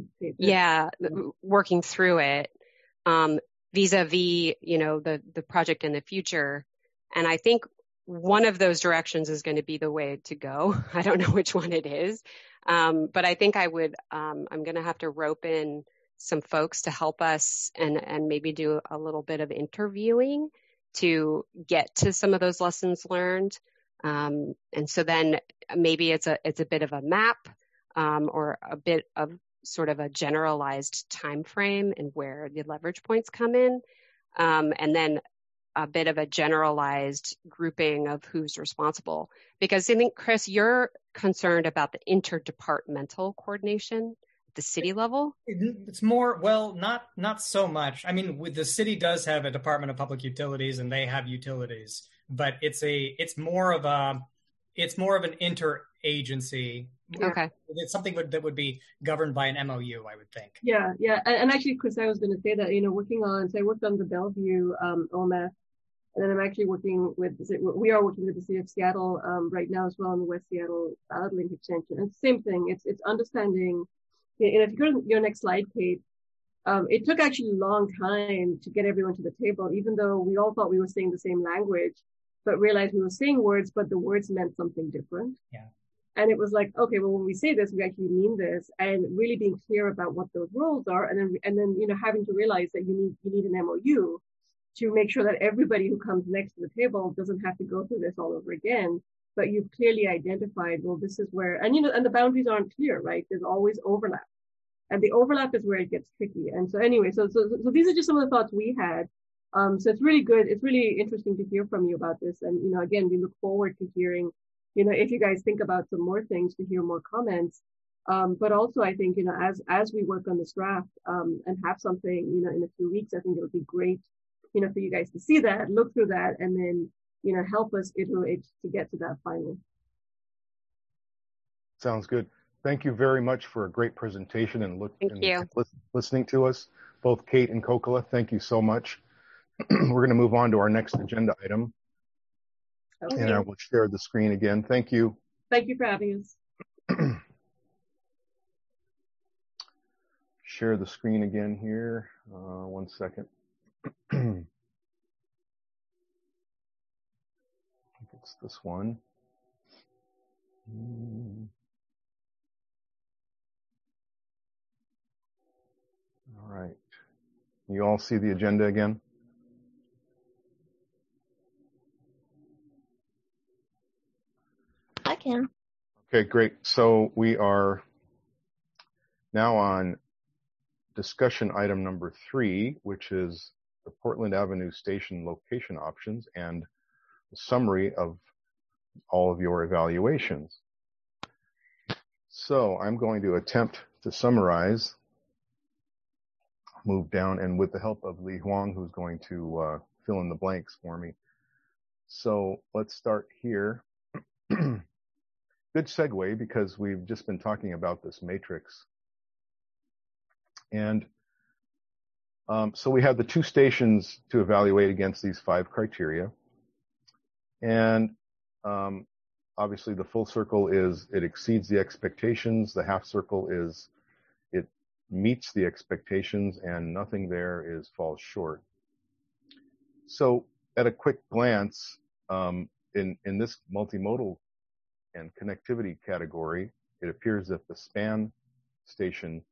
through it vis-a-vis, the project in the future. And I think one of those directions is going to be the way to go. I don't know which one it is. But I think I'm going to have to rope in some folks to help us and maybe do a little bit of interviewing to get to some of those lessons learned. And so then maybe it's a bit of a map, or a bit of sort of a generalized time frame and where the leverage points come in. And then a bit of a generalized grouping of who's responsible. Because I think, Chris, you're concerned about the interdepartmental coordination at the city level. It's more, well, not so much. I mean, the city does have a Department of Public Utilities and they have utilities, but it's more of an interagency. Okay. It's something that would be governed by an MOU, I would think. Yeah. And actually, Chris, I was going to say that, I worked on the Bellevue OMF, and then I'm actually we are working with the City of Seattle right now as well on the West Seattle Ballard Link extension. And same thing, it's understanding, if you go to your next slide, Kate, it took actually a long time to get everyone to the table, even though we all thought we were saying the same language, but realized we were saying words, but the words meant something different. Yeah. And it was like, okay, well, when we say this, we actually mean this, and really being clear about what those roles are. And then, having to realize that you need an MOU to make sure that everybody who comes next to the table doesn't have to go through this all over again, but you've clearly identified, well, this is where, and the boundaries aren't clear, right? There's always overlap, and the overlap is where it gets tricky. And so anyway, so these are just some of the thoughts we had. So it's really good. It's really interesting to hear from you about this. And, again, we look forward to hearing, if you guys think about some more things, to hear more comments. But also, I think, as we work on this draft and have something, in a few weeks, I think it would be great, for you guys to see that, look through that, and then, help us iterate to get to that final. Sounds good. Thank you very much for a great presentation and listening to us, both Kate and Kokala. Thank you so much. We're going to move on to our next agenda item. Okay. And I will share the screen again. Thank you. Thank you for having us. Share the screen again here. 1 second. I think it's this one. All right. You all see the agenda again? I can. Okay, great. So we are now on discussion item number 3, which is the Portland Avenue Station location options and a summary of all of your evaluations. So I'm going to attempt to summarize, move down, and with the help of Li Huang, who's going to fill in the blanks for me. So let's start here. Good segue, because we've just been talking about this matrix. And so we have the 2 stations to evaluate against these 5 criteria. And obviously the full circle is it exceeds the expectations. The half circle is it meets the expectations, and nothing there falls short. So at a quick glance, in this multimodal and connectivity category, it appears that the span station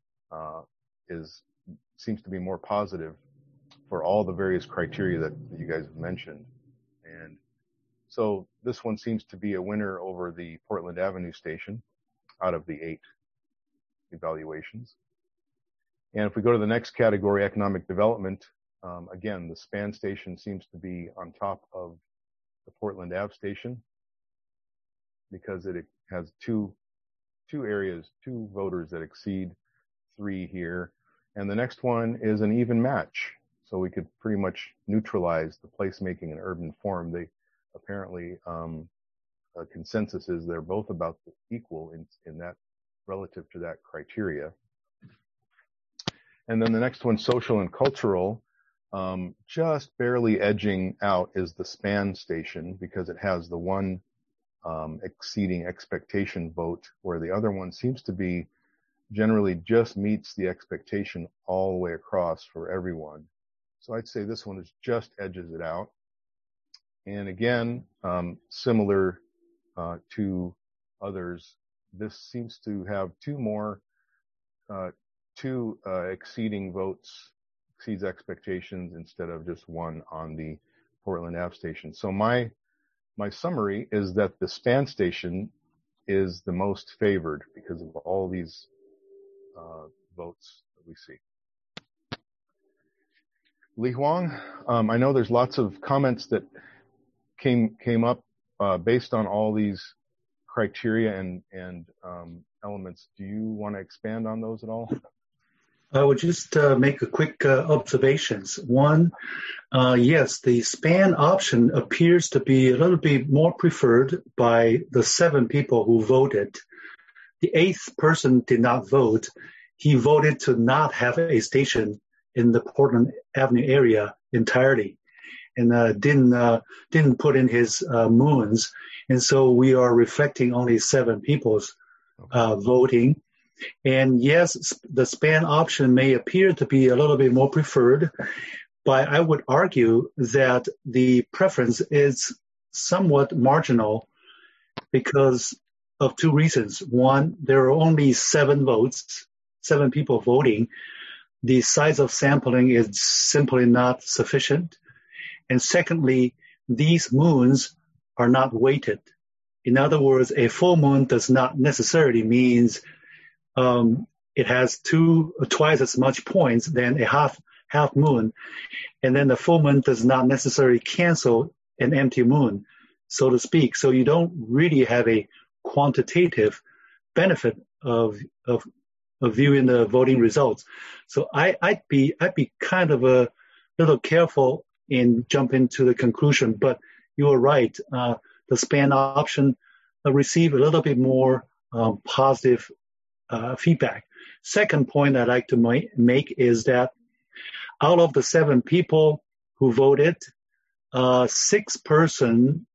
seems to be more positive for all the various criteria that you guys have mentioned. And so this one seems to be a winner over the Portland Avenue station out of the 8 evaluations. And if we go to the next category, economic development, again, the span station seems to be on top of the Portland Ave station, because it has two areas, 2 voters that exceed 3 here. And the next one is an even match. So we could pretty much neutralize the placemaking and urban form. They apparently, a consensus is they're both about equal in that, relative to that criteria. And then the next one, social and cultural, just barely edging out is the span station, because it has the one exceeding expectation vote, where the other one seems to be generally just meets the expectation all the way across for everyone. So I'd say this one just edges it out. And again, similar to others, this seems to have 2 more, 2 exceeding votes, exceeds expectations, instead of just 1 on the Portland Ave station. So my summary is that the span station is the most favored because of all these votes that we see. Li Huang, I know there's lots of comments that came up based on all these criteria and elements. Do you want to expand on those at all? I would just make a quick observations. One, yes, the span option appears to be a little bit more preferred by the 7 people who voted. The 8th person did not vote. He voted to not have a station in the Portland Avenue area entirely, and didn't put in his moons. And so we are reflecting only 7 people's voting. And yes, the span option may appear to be a little bit more preferred, but I would argue that the preference is somewhat marginal because of 2 reasons. One, there are only 7 votes, 7 people voting. The size of sampling is simply not sufficient. And secondly, these moons are not weighted. In other words, a full moon does not necessarily means it has twice as much points than a half moon. And then the full moon does not necessarily cancel an empty moon, so to speak. So you don't really have a quantitative benefit of viewing the voting results. So I'd be kind of a little careful in jumping to the conclusion, but you are right. The span option received a little bit more positive feedback. Second point I'd like to make is that out of the 7 people who voted, 6 persons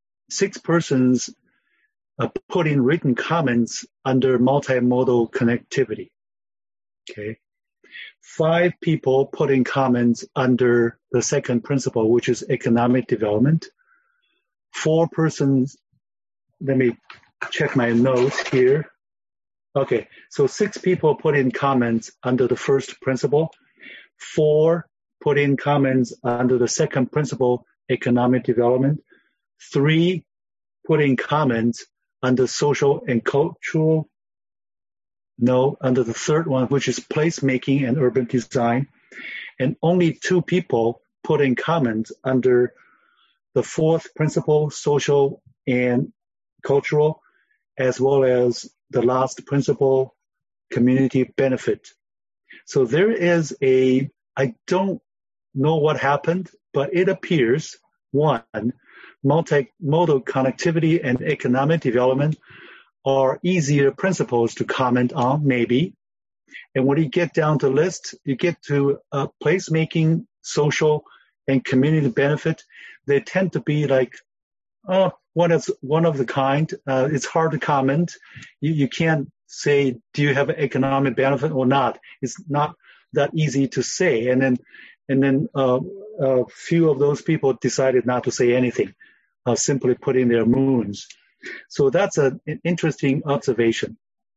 put in written comments under multimodal connectivity. Okay. 5 people put in comments under the second principle, which is economic development. 4 persons, let me check my notes here. Okay, so 6 people put in comments under the first principle. 4 put in comments under the second principle, economic development. 3 put in comments under social and cultural. No, under the third one, which is placemaking and urban design. And only 2 people put in comments under the 4th principle, social and cultural. as well as the last principle, community benefit. So there is I don't know what happened, but it appears, one, multimodal connectivity and economic development are easier principles to comment on, maybe. And when you get down the list, you get to placemaking, social, and community benefit. They tend to be like, one of the kind. It's hard to comment. You can't say, do you have an economic benefit or not? It's not that easy to say. And then a few of those people decided not to say anything, simply put in their moons. So that's an interesting observation.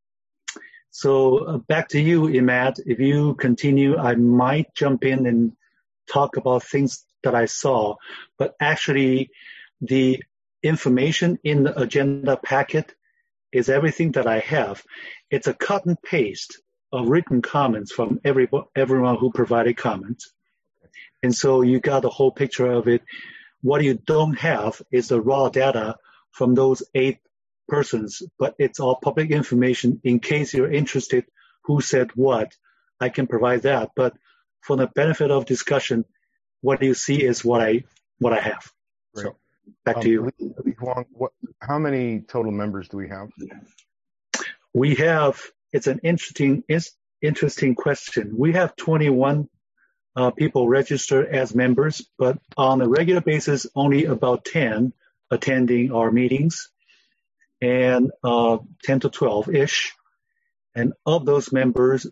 So back to you, Imad. If you continue, I might jump in and talk about things that I saw. But actually, the information in the agenda packet is everything that I have. It's a cut and paste of written comments from everyone who provided comments. And so you got the whole picture of it. What you don't have is the raw data from those 8 persons, but it's all public information. In case you're interested who said what, I can provide that. But for the benefit of discussion, what you see is what I have. Right. So back to you. Lee Huang, how many total members do we have? We have, it's an interesting question. We have 21 people registered as members, but on a regular basis, only about 10 attending our meetings, and 10 to 12-ish. And of those members,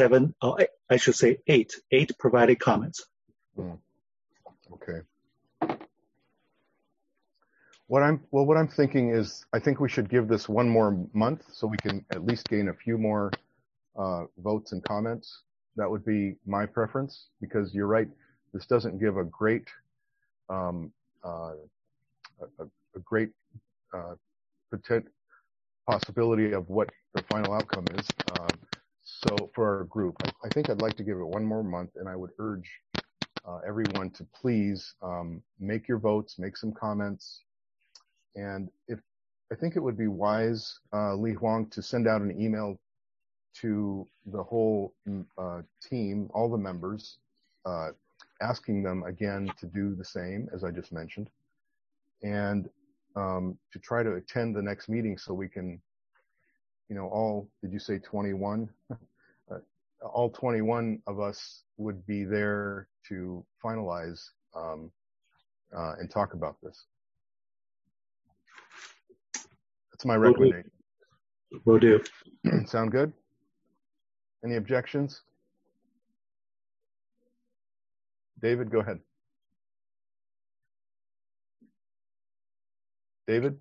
8 provided comments. Okay. What I'm thinking is, I think we should give this one more month so we can at least gain a few more votes and comments. That would be my preference, because you're right, this doesn't give a great possibility of what the final outcome is. So for our group, I think I'd like to give it one more month, and I would urge everyone to please make your votes, make some comments. And I think it would be wise, Lee Huang, to send out an email to the whole team, all the members, asking them again to do the same as I just mentioned, and to try to attend the next meeting so we can, all, did you say 21? All 21 of us would be there to finalize and talk about this. That's my recommendation. Will do. Sound good? Any objections? David, go ahead. David?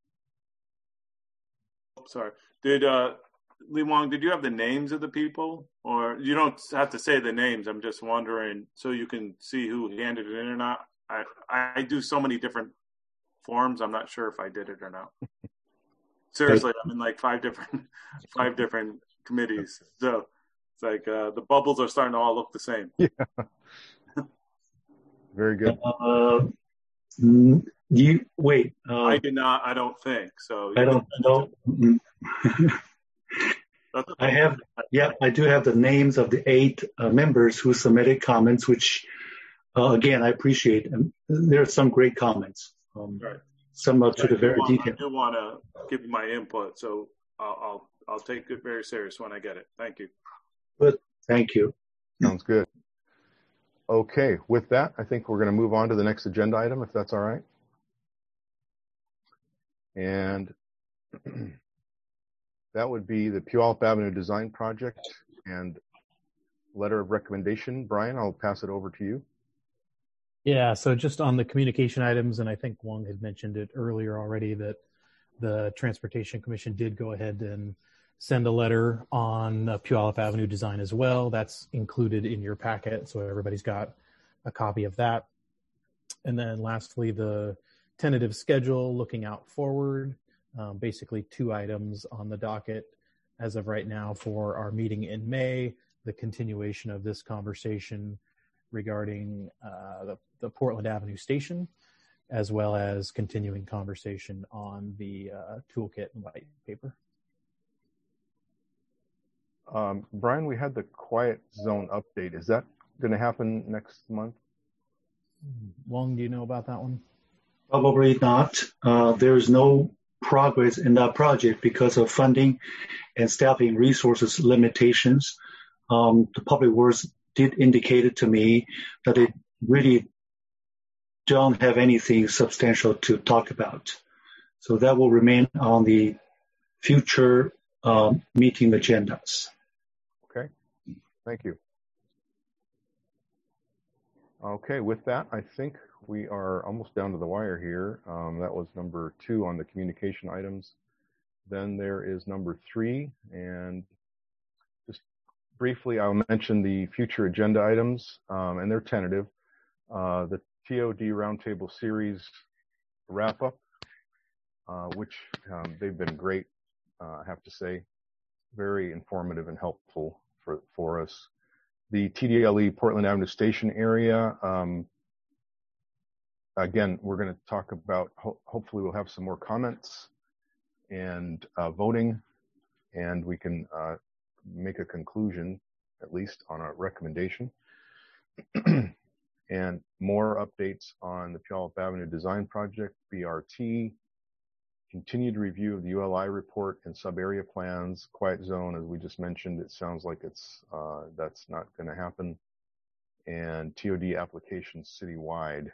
Sorry. Did Lee Huang, did you have the names of the people? Or you don't have to say the names. I'm just wondering so you can see who handed it in or not. I do so many different forms. I'm not sure if I did it or not. Seriously, I'm in like five different committees. So it's like the bubbles are starting to all look the same. Yeah. Very good. I did not. I don't think so. I don't know. I do have the names of the 8 members who submitted comments, which again I appreciate. And there are some great comments. Right. Some up to the very detail. I do want to give you my input, so I'll take it very serious when I get it. Thank you. Good. Thank you. Sounds good. Okay, with that, I think we're going to move on to the next agenda item, if that's all right. And that would be the Puyallup Avenue Design Project and letter of recommendation. Brian, I'll pass it over to you. Yeah, so just on the communication items, and I think Wong had mentioned it earlier already, that the Transportation Commission did go ahead and send a letter on Puyallup Avenue design as well. That's included in your packet, so everybody's got a copy of that. And then lastly, the tentative schedule looking out forward, basically 2 items on the docket as of right now for our meeting in May, the continuation of this conversation regarding the Portland Avenue Station, as well as continuing conversation on the toolkit and white paper. Brian, we had the Quiet Zone update. Is that going to happen next month? Wong, do you know about that one? Probably not. There's no progress in that project because of funding and staffing resources limitations. The Public Works did indicate it to me that they really don't have anything substantial to talk about. So that will remain on the future meeting agendas. Okay, thank you. Okay, with that, I think we are almost down to the wire here. That was number 2 on the communication items. Then there is number 3, and just briefly, I'll mention the future agenda items, and they're tentative. The TOD Roundtable Series wrap-up, which they've been great, I have to say, very informative and helpful for us. The TDLE Portland Avenue Station area, again, we're going to talk about, hopefully we'll have some more comments and voting, and we can make a conclusion, at least on a recommendation. And more updates on the Puyallup Avenue Design Project, BRT, continued review of the ULI report and sub-area plans, Quiet Zone, as we just mentioned, it sounds like it's that's not going to happen, and TOD applications citywide.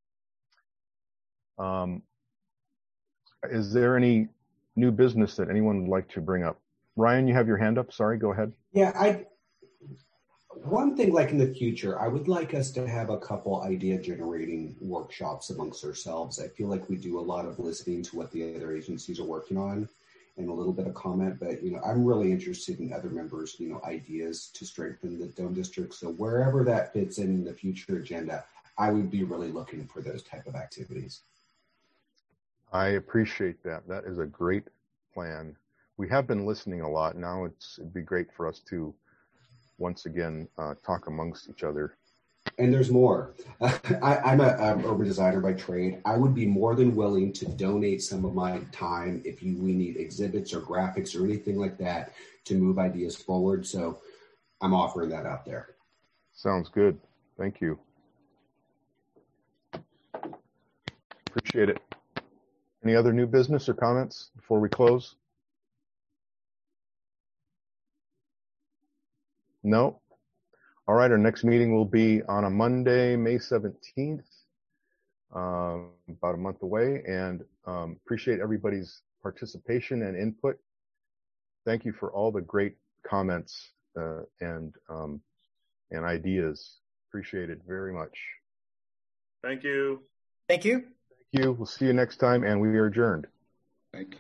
Is there any new business that anyone would like to bring up? Ryan, you have your hand up. Sorry, go ahead. Yeah, one thing, like in the future, I would like us to have a couple idea generating workshops amongst ourselves. I feel like we do a lot of listening to what the other agencies are working on and a little bit of comment, but I'm really interested in other members, ideas to strengthen the Dome District. So wherever that fits in the future agenda, I would be really looking for those type of activities. I appreciate that. That is a great plan. We have been listening a lot. Now it'd be great for us to once again talk amongst each other. And there's more. I'm an urban designer by trade. I would be more than willing to donate some of my time if we need exhibits or graphics or anything like that to move ideas forward. So I'm offering that out there. Sounds good. Thank you. Appreciate it. Any other new business or comments before we close? No? All right, our next meeting will be on a Monday, May 17th, about a month away, and appreciate everybody's participation and input. Thank you for all the great comments and ideas. Appreciate it very much. Thank you. Thank you. Thank you. We'll see you next time, and we are adjourned. Thank you.